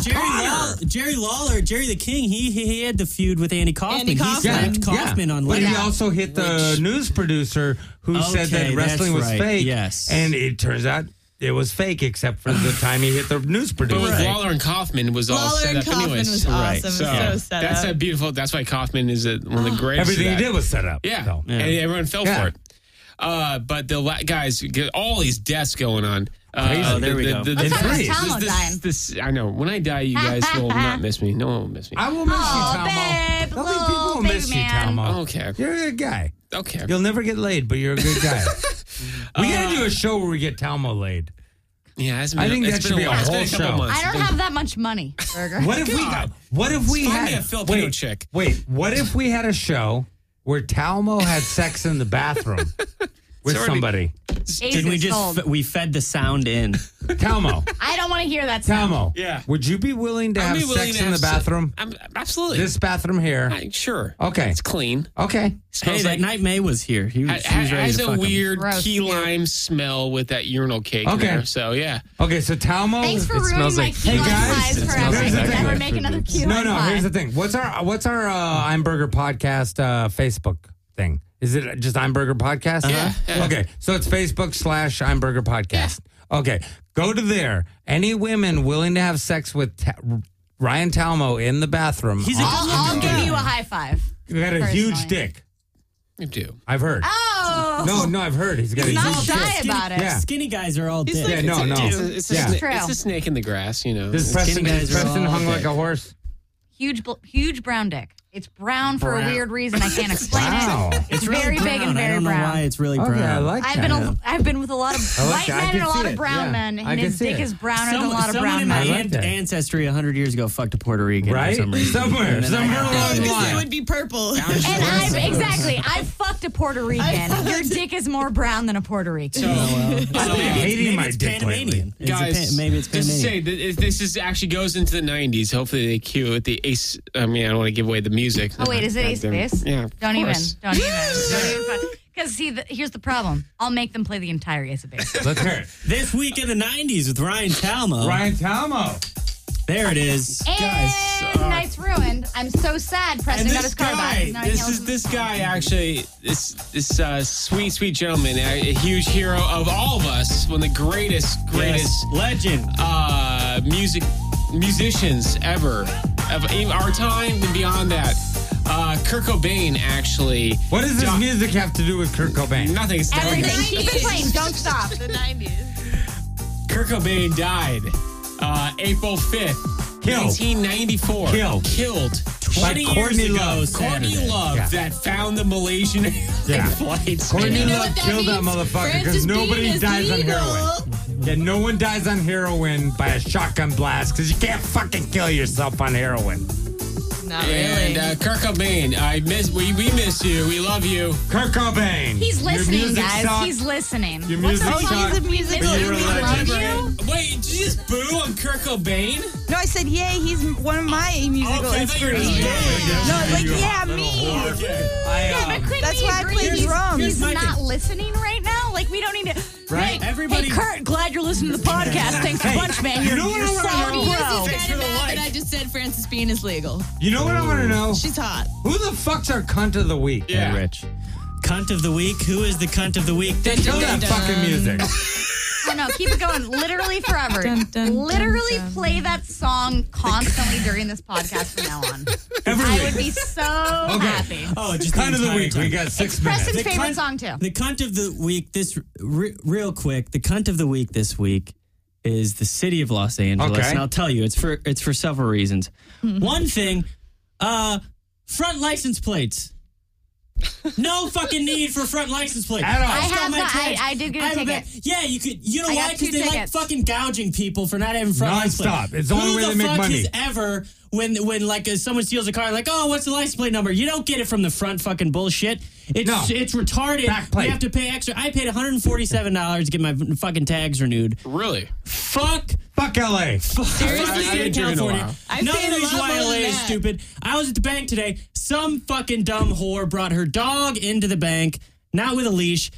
S3: Jerry
S1: O'Connor.
S3: Lawler, Jerry the King. He had the feud with Andy Kaufman.
S5: Andy
S3: He
S5: Kaufman.
S3: slapped Kaufman on
S1: But he
S3: Lynn.
S1: also hit the news producer who said that
S3: Okay,
S1: wrestling was
S3: that's right.
S1: fake.
S3: Yes.
S1: And it turns out it was fake, except for the time he hit the news
S2: But
S1: producer.
S2: with Lawler and Kaufman was all
S5: Lawler
S2: set
S5: and
S2: up
S5: Kaufman
S2: anyways.
S5: was awesome.
S3: Right.
S5: It was
S2: So
S5: so set
S2: that's
S5: up.
S2: a beautiful. That's why Kaufman is one of the greatest.
S1: Everything
S2: of
S1: he
S2: that.
S1: did was set up.
S2: Yeah,
S1: So.
S2: and everyone fell
S1: Yeah.
S2: for it. But the guys get all these deaths going on.
S1: Crazy.
S3: Oh, there we go.
S1: In
S4: Let's talk about
S1: threes.
S4: Talmo dying.
S2: I know. When I die, you guys will not miss me. No one will miss me.
S1: I will miss you, Talmo.
S4: babe,
S1: There'll be
S4: little
S1: people who
S4: baby
S1: miss you,
S4: man.
S1: Talmo.
S2: Okay.
S1: You're a good guy.
S2: Okay.
S1: You'll never get laid, but you're a good guy. We gotta do a show where we get Talmo laid.
S2: Yeah,
S1: I think that should be a
S2: It's been
S1: whole
S2: couple
S1: show.
S2: months.
S4: I don't have that much money, Burger.
S1: What if we
S2: God.
S1: had
S2: Find me a Filipino chick.
S1: Wait, what if we had a show where Talmo had sex in the bathroom with
S2: already-
S1: somebody.
S4: Ace
S3: Did we
S4: is sold.
S3: just we fed the sound in?
S1: Talmo.
S4: I don't want to hear that sound.
S1: Talmo.
S2: Yeah.
S1: Would you be willing to
S2: I'd
S1: have
S2: be willing
S1: sex
S2: to
S1: in the
S2: have
S1: bathroom?
S2: Absolutely.
S1: This bathroom here.
S2: Sure.
S1: Okay.
S2: It's clean.
S1: Okay.
S3: Hey,
S2: Smells
S3: that
S2: like
S3: night May was here. She was ready
S2: has
S3: to
S2: a
S3: fuck him.
S2: weird
S4: Gross,
S2: key
S4: dude.
S2: lime smell with that urinal cake
S1: Okay.
S2: there. So yeah.
S1: Okay, so Talmo.
S4: Thanks for
S2: It
S4: ruining
S2: smells
S4: my
S2: like-
S4: key
S1: Hey,
S4: lime
S1: guys,
S4: pies
S1: it
S4: forever.
S1: smells
S4: I
S1: like
S4: can never
S1: that.
S4: make another key
S1: No,
S4: lime
S1: no.
S4: pie.
S1: Here's the thing. What's our Einberger podcast Facebook thing? Is it just Einberger Podcast?
S2: Yeah.
S1: Okay, so it's Facebook / Einberger Podcast. Okay, go to there. Any women willing to have sex with Ryan Talmo in the bathroom?
S3: He's a
S4: I'll give you a high five.
S1: You got a huge
S4: personally.
S1: dick.
S2: You do.
S1: I've heard.
S4: Oh.
S1: No, I've heard. He's got
S4: He's
S1: a
S4: not
S1: huge
S4: shy
S1: dick.
S4: about it.
S1: Yeah.
S3: Skinny guys are all dead.
S1: Yeah, no.
S2: It's
S1: Yeah.
S2: a snake in the grass, you know.
S1: This Preston,
S3: guys are
S1: Preston
S3: all
S1: hung
S3: dead.
S1: like a horse.
S4: Huge brown dick. It's brown for a
S3: Brown.
S4: weird reason. I can't explain
S1: Wow.
S4: it.
S3: It's
S4: very
S3: really
S4: big and
S3: brown. I
S4: very
S3: don't know
S4: brown.
S3: why it's really brown.
S1: Okay, I like that.
S4: I've been with a lot of
S1: I like
S4: white
S1: that. I
S4: men
S1: can
S4: and a lot
S1: see
S4: of
S1: it.
S4: brown
S1: Yeah.
S4: men,
S1: I
S4: and
S1: can
S4: his
S1: see
S4: dick
S1: it.
S4: is browner than a lot of
S3: someone
S4: brown
S3: in my
S1: I
S4: men.
S1: like that.
S3: ancestry 100 years ago fucked a Puerto Rican
S1: Right?
S3: for some reason.
S1: Somewhere
S3: And then I
S1: along
S3: have
S1: the
S3: to-
S1: line.
S5: It would be purple.
S4: And I've fucked a Puerto Rican. Your dick is more brown than a Puerto Rican.
S1: I've been hating
S3: Maybe
S1: my
S3: it's
S1: dick lately.
S3: Panamanian.
S2: Guys,
S3: Maybe it's
S2: just to
S3: Panamanian.
S2: say, this is actually goes into the 90s. Hopefully they cue it. The Ace. I mean, I don't want to give away the music.
S4: Oh wait, is it Ace Base?
S2: Yeah. of
S4: Don't even.
S2: course.
S4: Don't even. Because see, here's the problem. I'll make them play the entire Ace of Base.
S1: Let's hear it.
S3: This week in the 90s with Ryan Talmo.
S1: Ryan Talmo.
S3: There it is.
S4: And night's ruined. I'm so sad. Preston
S2: And
S4: got his car back. Now he can't
S2: this
S4: listen.
S2: guy actually, this sweet gentleman, a huge hero of all of us, one of the greatest
S3: Yes. Legend.
S2: musicians ever of our time and beyond that. Kurt Cobain actually.
S1: What does this music have to do with Kurt Cobain?
S2: Nothing. It's
S4: Everything. Keep it playing. Don't stop.
S5: The 90s.
S2: Kurt Cobain died April 5th,
S1: Killed.
S2: 1994.
S1: By
S2: Killed 20 years
S1: Courtney
S2: ago.
S1: Love
S2: Courtney
S1: Saturday.
S2: Love
S1: Yeah.
S2: that found the Malaysian flights.
S1: Courtney
S5: You know
S1: Love
S5: what that
S1: killed that
S5: means?
S1: motherfucker because
S5: Francis
S1: nobody
S5: Bean is
S1: dies on
S5: legal.
S1: heroin. Yeah, no one dies on heroin by a shotgun blast because you can't fucking kill yourself on heroin.
S5: Not really.
S2: And Kurt Cobain, we miss you. We love you.
S1: Kurt Cobain.
S4: He's
S1: Your
S4: listening,
S1: music
S4: guys.
S1: sucked.
S4: He's listening.
S1: Your
S4: What's
S1: music
S4: the song?
S1: sucked.
S5: He's a music
S1: But you're a
S4: We love
S1: legend.
S4: you.
S2: Wait, did you just boo on Kurt Cobain?
S5: No, I said, yay, he's one of my musical
S2: Okay, I thought you were
S5: inspirations.
S2: just
S5: No, like,
S1: You
S5: yeah,
S1: little
S5: me.
S1: whore.
S4: Yeah, but couldn't
S5: That's
S4: we
S5: why I
S4: agree
S5: play
S4: he's-
S5: drums.
S4: He's
S3: my
S4: not
S3: thing.
S4: listening right now. Like we don't need to.
S1: Right?
S4: Hey,
S3: Everybody-
S4: Hey, Kurt, glad you're listening to the podcast. Thanks a bunch, man. You're,
S1: you know what
S4: you're
S1: I wanna
S4: solid
S1: know?
S4: bro.
S2: Thanks for the like.
S5: I just said Francis Bean is legal.
S1: You know what I want to know?
S5: She's hot.
S1: Who the fuck's our cunt of the week?
S2: Yeah.
S3: Hey, Rich. Cunt of the week. Who is the cunt of the week?
S1: Kill that fucking music.
S4: Oh no, keep it going. Literally forever.
S5: Dun, dun,
S4: Literally
S5: dun, dun.
S4: play that song constantly during this podcast from now on.
S1: Every
S4: I
S1: week.
S4: would be so happy.
S3: Oh, just
S1: Cunt of the
S3: entire
S1: week.
S3: time.
S1: We got 6 minutes.
S4: Preston's
S3: The
S4: favorite
S3: cunt-
S4: song too.
S3: The cunt of the week, real quick, the cunt of the week this week is the city of Los Angeles.
S1: Okay.
S3: And I'll tell you, it's for several reasons. One thing, front license plates. No fucking need for front license plates.
S1: At all.
S4: I
S3: Just got
S4: have
S3: my
S4: that.
S3: tags.
S4: I did get a
S3: I have
S4: ticket.
S3: Yeah, you could. You know
S4: I
S3: why?
S4: got
S3: 'Cause
S4: 2
S3: they like
S4: tickets.
S3: fucking gouging people for not having front license plates.
S1: Nonstop. It's the only way they make
S3: Who the fuck
S1: money.
S3: has ever when like someone steals a car, like, oh, what's the license plate number? You don't get it from the front fucking bullshit.
S1: No.
S3: It's retarded.
S1: Back plate.
S3: You have to pay extra. I paid $147 to get my fucking tags renewed.
S2: Really?
S3: Fuck.
S1: Fuck LA.
S3: Seriously,
S2: I
S3: state of
S2: didn't do it in a
S3: California.
S2: while.
S5: I
S3: Another
S5: paid a
S3: reason
S5: lot
S3: why
S5: more
S3: LA
S5: than
S3: is
S5: that.
S3: stupid. I was at the bank today. Some fucking dumb whore brought her dog into the bank, not with a leash.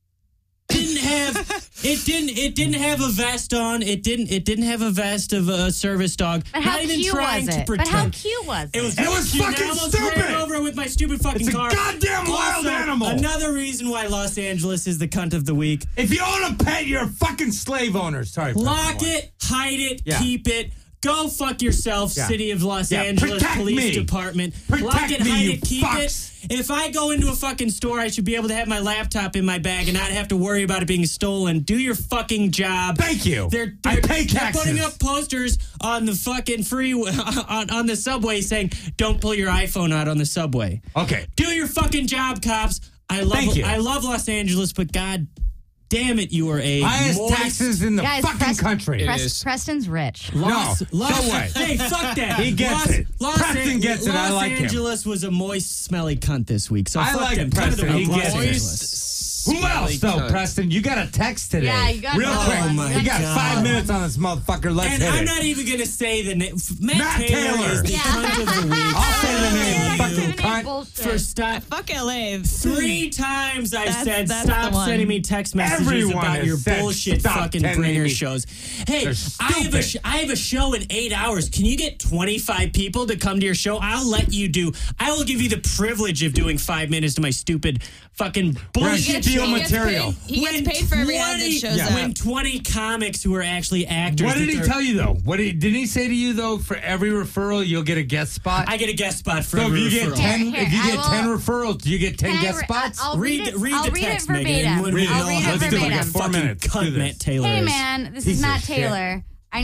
S3: It didn't have a vest on. It didn't have a vest of a service dog.
S4: But how
S3: not even
S4: cute
S3: trying
S4: was
S3: to
S4: it?
S3: pretend.
S4: But how cute was it?
S3: It was,
S1: It was
S3: cute.
S1: fucking
S3: I almost
S1: stupid.
S3: ran over with my stupid fucking
S1: It's a
S3: car.
S1: goddamn wild
S3: Also,
S1: animal.
S3: Another reason why Los Angeles is the cunt of the week.
S1: If you own a pet, you're a fucking slave owner. Sorry.
S3: Lock
S1: Preston.
S3: it, hide it,
S1: Yeah.
S3: keep it. Go fuck yourself,
S1: Yeah.
S3: City of Los
S1: Yeah,
S3: Angeles
S1: protect
S3: Police
S1: me.
S3: Department.
S1: Protect
S3: Lock it,
S1: me,
S3: hide
S1: you
S3: it, keep
S1: fucks.
S3: it. If I go into a fucking store, I should be able to have my laptop in my bag and not have to worry about it being stolen. Do your fucking job.
S1: Thank you.
S3: They're
S1: I pay
S3: they're
S1: taxes.
S3: putting up posters on the fucking freeway on the subway saying, "Don't pull your iPhone out on the subway."
S1: Okay.
S3: Do your fucking job, cops.
S1: Thank you.
S3: I love Los Angeles, but god damn it, you are a
S1: Highest
S3: moist
S1: taxes in the
S4: Guys,
S1: fucking country.
S2: It is.
S4: Preston's rich.
S1: No, so what?
S3: Hey, fuck that.
S1: He gets it. Preston gets it. I like him.
S3: Los Angeles was a moist, smelly cunt this week. So
S1: I
S3: fuck
S1: like
S3: them. Cunt of the
S1: Preston.
S3: week,
S1: He
S3: Los
S1: gets it.
S3: Angeles.
S1: Who else, though,
S2: cunt.
S1: Preston? You got a text today.
S4: Yeah, you got
S1: real
S4: one.
S1: quick.
S3: Oh, my
S1: you got
S3: God.
S1: 5 minutes on this motherfucker. Let's
S3: And
S1: hit
S3: I'm
S1: it.
S3: not even going to say the name. Matt
S1: Matt
S3: Taylor
S1: Taylor.
S3: is the
S4: Yeah.
S3: cunt of the week.
S1: I'll say the name.
S4: Yeah,
S1: Fucking
S4: Tiffany
S1: cunt.
S4: bullshit.
S3: For stop.
S5: Fuck LA.
S3: 3 times I said,
S5: that's
S3: stop
S5: the one.
S3: sending me text messages
S1: Everyone
S3: about
S1: has
S3: your
S1: said,
S3: bullshit
S1: stop
S3: fucking
S1: sending
S3: bringer
S1: me-
S3: shows. Hey,
S1: They're
S3: I have a show in 8 hours. Can you get 25 people to come to your show? I will give you the privilege of doing 5 minutes to my stupid fucking bullshit
S1: Steel
S3: show.
S1: material.
S5: He gets paid for every ad that shows up.
S3: When 20 comics who are actually actors.
S1: What did he
S3: that
S1: tell you, though? Didn't he say to you, though, for every referral, you'll get a guest spot?
S3: I get a guest spot for
S1: so if
S3: every
S1: you get
S3: referral.
S1: 10,
S4: Here,
S1: if you
S4: I
S1: get
S4: will-
S1: 10 referrals, do you get 10
S4: Can I
S1: guest
S4: re-
S1: spots?
S4: I'll read it.
S3: Read
S4: I'll
S3: the
S4: read it
S3: text, Megan.
S4: verbatim.
S3: When we
S4: I'll
S3: know
S4: read
S3: how
S4: it
S1: Let's do it. We got
S4: verbatim.
S1: 4
S3: fucking
S1: minutes. Do
S3: cunt
S1: this.
S3: Matt Taylor
S4: Hey
S3: is.
S4: man, this
S1: Piece
S4: is
S1: of
S4: Matt
S1: shit.
S4: Taylor.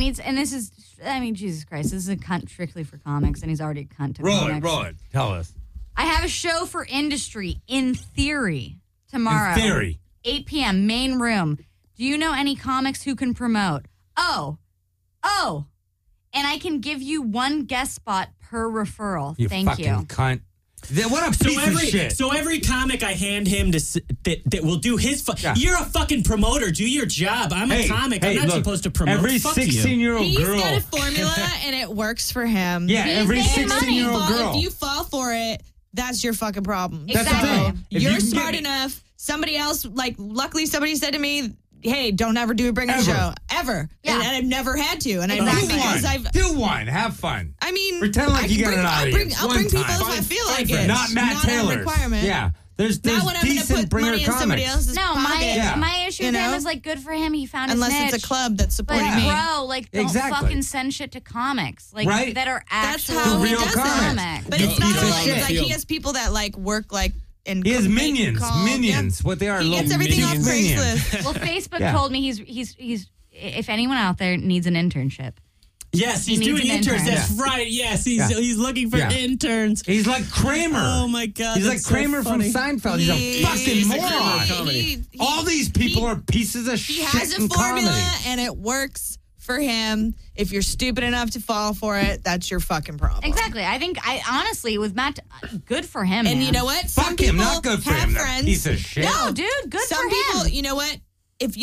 S4: Jesus Christ, this is a cunt strictly for comics, and he's already a cunt to comics.
S1: Roll it. Tell us.
S4: I have a show for industry, In Theory, tomorrow.
S1: In theory.
S4: 8 p.m., main room. Do you know any comics who can promote? Oh. And I can give you 1 guest spot per referral.
S1: You
S4: Thank
S1: fucking
S4: you.
S1: cunt. What a piece of shit.
S3: So every comic I hand him that will do his
S1: Yeah.
S3: You're a fucking promoter. Do your job. I'm a comic. I'm not
S1: look,
S3: supposed to promote.
S1: Every
S3: Fuck you.
S1: 16-year-old
S5: He's
S1: girl.
S5: got a formula and it works for him.
S1: Yeah,
S4: He's
S1: every
S4: making money.
S1: 16-year-old girl.
S5: If you fall for it, that's your fucking problem.
S1: That's the
S4: Exactly.
S1: thing. If
S5: You're
S1: you can
S5: smart
S1: get-
S5: enough. Somebody else, luckily somebody said to me, hey, don't ever do a bringer
S1: Ever.
S5: show. Ever.
S4: Yeah.
S5: And I've never had to. And I know
S4: Exactly.
S5: because
S1: Do one. Have fun.
S5: I mean,
S1: Pretend like
S5: I
S1: you
S5: can
S1: got an audience.
S5: I'll
S1: One
S5: bring people
S1: time.
S5: if I feel like
S3: Fine.
S5: it.
S1: Not Matt
S5: Not
S1: Taylor's.
S5: a requirement.
S1: Yeah. There's
S5: Not when I'm going to
S1: decent
S5: put
S1: bringer
S5: money in
S1: comics.
S5: somebody else's
S4: No,
S5: pocket.
S1: Yeah.
S4: my issue
S5: You
S4: with him
S5: know?
S4: is like good for him. He found his
S5: Unless
S4: niche.
S5: it's a club that's
S4: But
S5: supporting me.
S4: bro, like don't
S1: Exactly.
S4: fucking send shit to comics like
S1: Right.
S4: that are
S5: That's
S4: actual
S5: how he
S1: real
S5: does
S1: comics.
S5: it. But
S1: You
S5: it's not
S1: piece of
S5: like,
S1: shit.
S5: it's like he has people that work in
S1: He has
S5: make
S1: minions.
S5: calls.
S1: Minions.
S5: Yeah.
S1: What they are.
S5: He
S1: little
S5: gets everything off
S1: minions.
S5: Craigslist.
S4: Well, Facebook
S1: Yeah.
S4: told me he's if anyone out there needs an internship.
S3: Yes, he's
S4: He needs
S3: doing
S4: an
S3: interns.
S4: intern.
S3: That's right. Yes, he's looking for
S1: Yeah.
S3: interns.
S1: He's like Kramer.
S3: Oh my God.
S1: He's like
S3: that's so
S1: Kramer from
S3: funny.
S1: Seinfeld. He's a fucking
S2: He's a
S1: moron.
S2: comedy.
S1: All these people are pieces of
S5: He
S1: shit
S5: has a
S1: in
S5: formula
S1: comedy.
S5: and it works for him. If you're stupid enough to fall for it, that's your fucking problem.
S4: Exactly. I honestly with Matt, good for him.
S5: And
S4: man.
S5: you know what?
S1: Fuck
S5: Some
S1: him.
S5: people
S1: Not good for
S5: have
S1: him. That
S5: friends.
S1: piece of shit.
S4: No, dude, good
S5: Some
S4: for
S5: people,
S4: him.
S5: you know what? If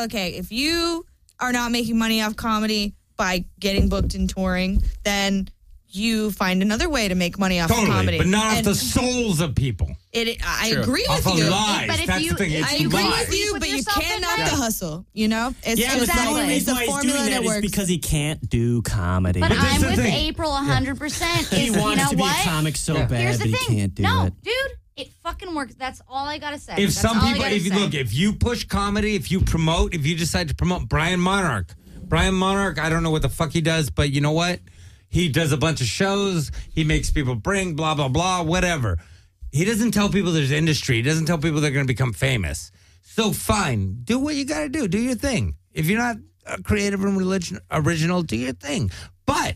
S5: you are not making money off comedy by getting booked and touring, then you find another way to make money off of
S1: Totally.
S5: comedy.
S1: But not off
S5: And
S1: the souls of people.
S5: I
S2: True.
S5: agree
S1: Off
S5: with
S1: of
S5: you.
S1: lies.
S4: But if
S1: That's
S4: you-
S1: the thing. It's
S5: I agree
S1: lies.
S5: with you,
S4: With
S5: but you
S4: yourself
S5: can't
S4: at
S5: knock
S4: night.
S5: the hustle. You know, it's
S3: Yeah,
S5: just
S3: but the
S4: Exactly.
S3: only
S5: it's
S3: reason
S5: a
S3: why he's
S5: formula
S3: doing that
S5: that
S3: is
S5: works.
S3: because he can't do comedy.
S4: But
S1: But this
S4: I'm
S1: is the
S4: with
S1: thing.
S4: April 100%.
S3: he
S4: Is,
S3: wants
S4: you know
S3: to be
S4: what?
S3: a comic so
S1: Yeah.
S3: bad,
S4: Here's
S3: but
S4: the
S3: he
S4: thing.
S3: can't do
S4: No,
S3: it.
S4: dude, it fucking works. That's all I gotta say.
S1: If
S4: That's
S1: some
S4: all I
S1: people,
S4: gotta
S1: if you
S4: say.
S1: look, if you push comedy, if you decide to promote Brian Monarch, I don't know what the fuck he does, but you know what? He does a bunch of shows. He makes people bring blah, blah, blah, whatever. He doesn't tell people there's industry. He doesn't tell people they're going to become famous. So fine, do what you got to do. Do your thing. If you're not creative and original, do your thing. But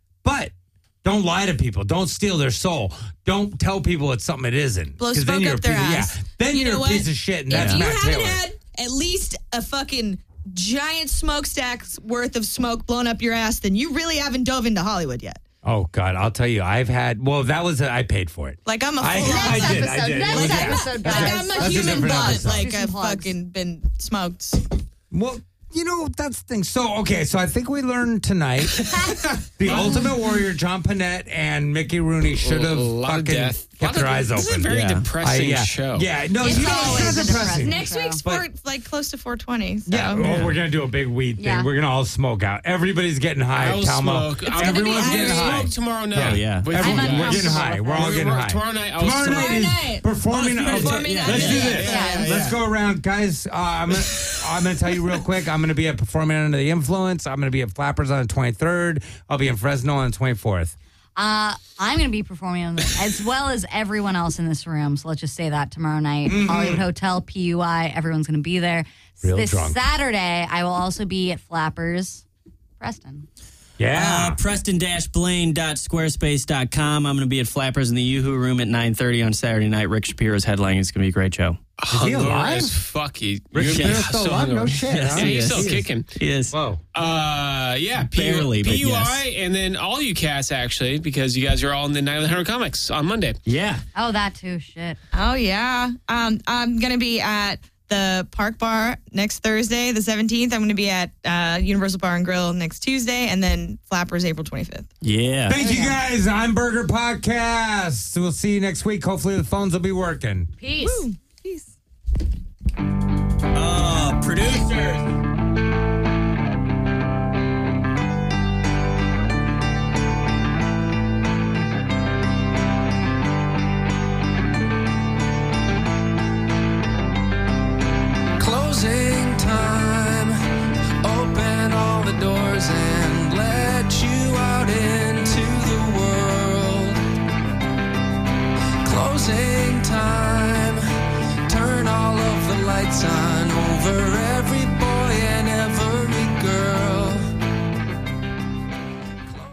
S1: don't lie to people. Don't steal their soul. Don't tell people it's something it isn't.
S5: Blow
S1: 'Cause
S5: smoke
S1: you're
S5: up
S1: a
S5: their
S1: piece of-
S5: ass.
S1: Yeah, then
S5: You
S1: you're
S5: know
S1: a
S5: what?
S1: piece of shit, and
S5: If
S1: that's
S5: you
S1: Matt
S5: haven't
S1: Taylor.
S5: had at least a fucking giant smokestack's worth of smoke blown up your ass, then you really haven't dove into Hollywood yet.
S1: Oh God, I'll tell you, I've had. Well, that was I paid for it.
S5: Like I'm a
S1: I
S5: full
S1: did.
S4: Next
S1: It was-
S4: episode,
S1: yeah.
S4: guys.
S5: I'm a
S1: That's a
S5: human
S1: different
S5: butt.
S1: episode.
S5: Like
S4: Do some
S5: I've
S4: plugs.
S5: fucking been smoked.
S1: Well, you know, that's the thing. So, okay, so I think we learned tonight the Ultimate Warrior, John Panette, and Mickey Rooney should have
S2: A lot of
S1: fucking
S2: death.
S1: kept their eyes
S2: This is a
S1: open.
S2: very
S3: Yeah.
S2: depressing
S1: yeah.
S2: show.
S1: Yeah, no,
S4: It's
S1: you know,
S4: always
S1: it's
S4: a
S1: not depressing.
S4: depressing-
S5: Next week's
S1: But-
S5: close to 420. So.
S1: Yeah, well, we're going to do a big weed thing.
S4: Yeah.
S1: We're going to all smoke out. Everybody's getting high,
S2: I'll
S1: Talmo.
S2: smoke.
S1: Everyone's
S2: I'll
S1: getting high.
S2: smoke tomorrow night.
S3: Oh, yeah.
S2: With
S1: Everyone,
S2: you
S4: I'm
S1: we're
S2: guys.
S1: getting high. We're all getting high.
S2: Tomorrow night, I'll
S1: Tomorrow
S2: smoke.
S1: night is
S5: night.
S1: performing.
S5: Performing
S1: Let's do this.
S4: Yeah.
S1: Let's go around, guys. I'm gonna tell you real quick. I'm gonna be at Performing Under the Influence. I'm gonna be at Flappers on the 23rd. I'll be in Fresno on the 24th.
S4: I'm going to be performing on this, as well as everyone else in this room. So let's just say that tomorrow night, Hollywood Hotel, PUI, everyone's going to be there.
S1: Real
S4: this
S1: drunk.
S4: Saturday, I will also be at Flappers, Preston.
S1: Yeah.
S3: Preston-Blaine.squarespace.com. I'm going to be at Flappers in the Yoo-Hoo Room at 9:30 on Saturday night. Rick Shapiro's headlining. It's going to be a great show.
S1: Is he alive?
S2: As fuck.
S1: Rick Shapiro's still alive? No shit.
S2: Yeah,
S1: Huh?
S2: he's still kicking.
S3: He is.
S1: Whoa.
S2: Yeah,
S3: Barely, but
S2: PUI,
S3: yes.
S2: and then all you cats, actually, because you guys are all in the Night of the 100 Comics on Monday.
S3: Yeah.
S4: Oh, that too. Shit.
S5: Oh, yeah. I'm going to be at the Park Bar next Thursday, the 17th. I'm going to be at Universal Bar and Grill next Tuesday, and then Flappers April 25th.
S3: Yeah.
S1: Thank you guys. I'm Burger Podcast. We'll see you next week. Hopefully the phones will be working.
S4: Peace.
S5: Woo. Peace.
S3: Oh, producers.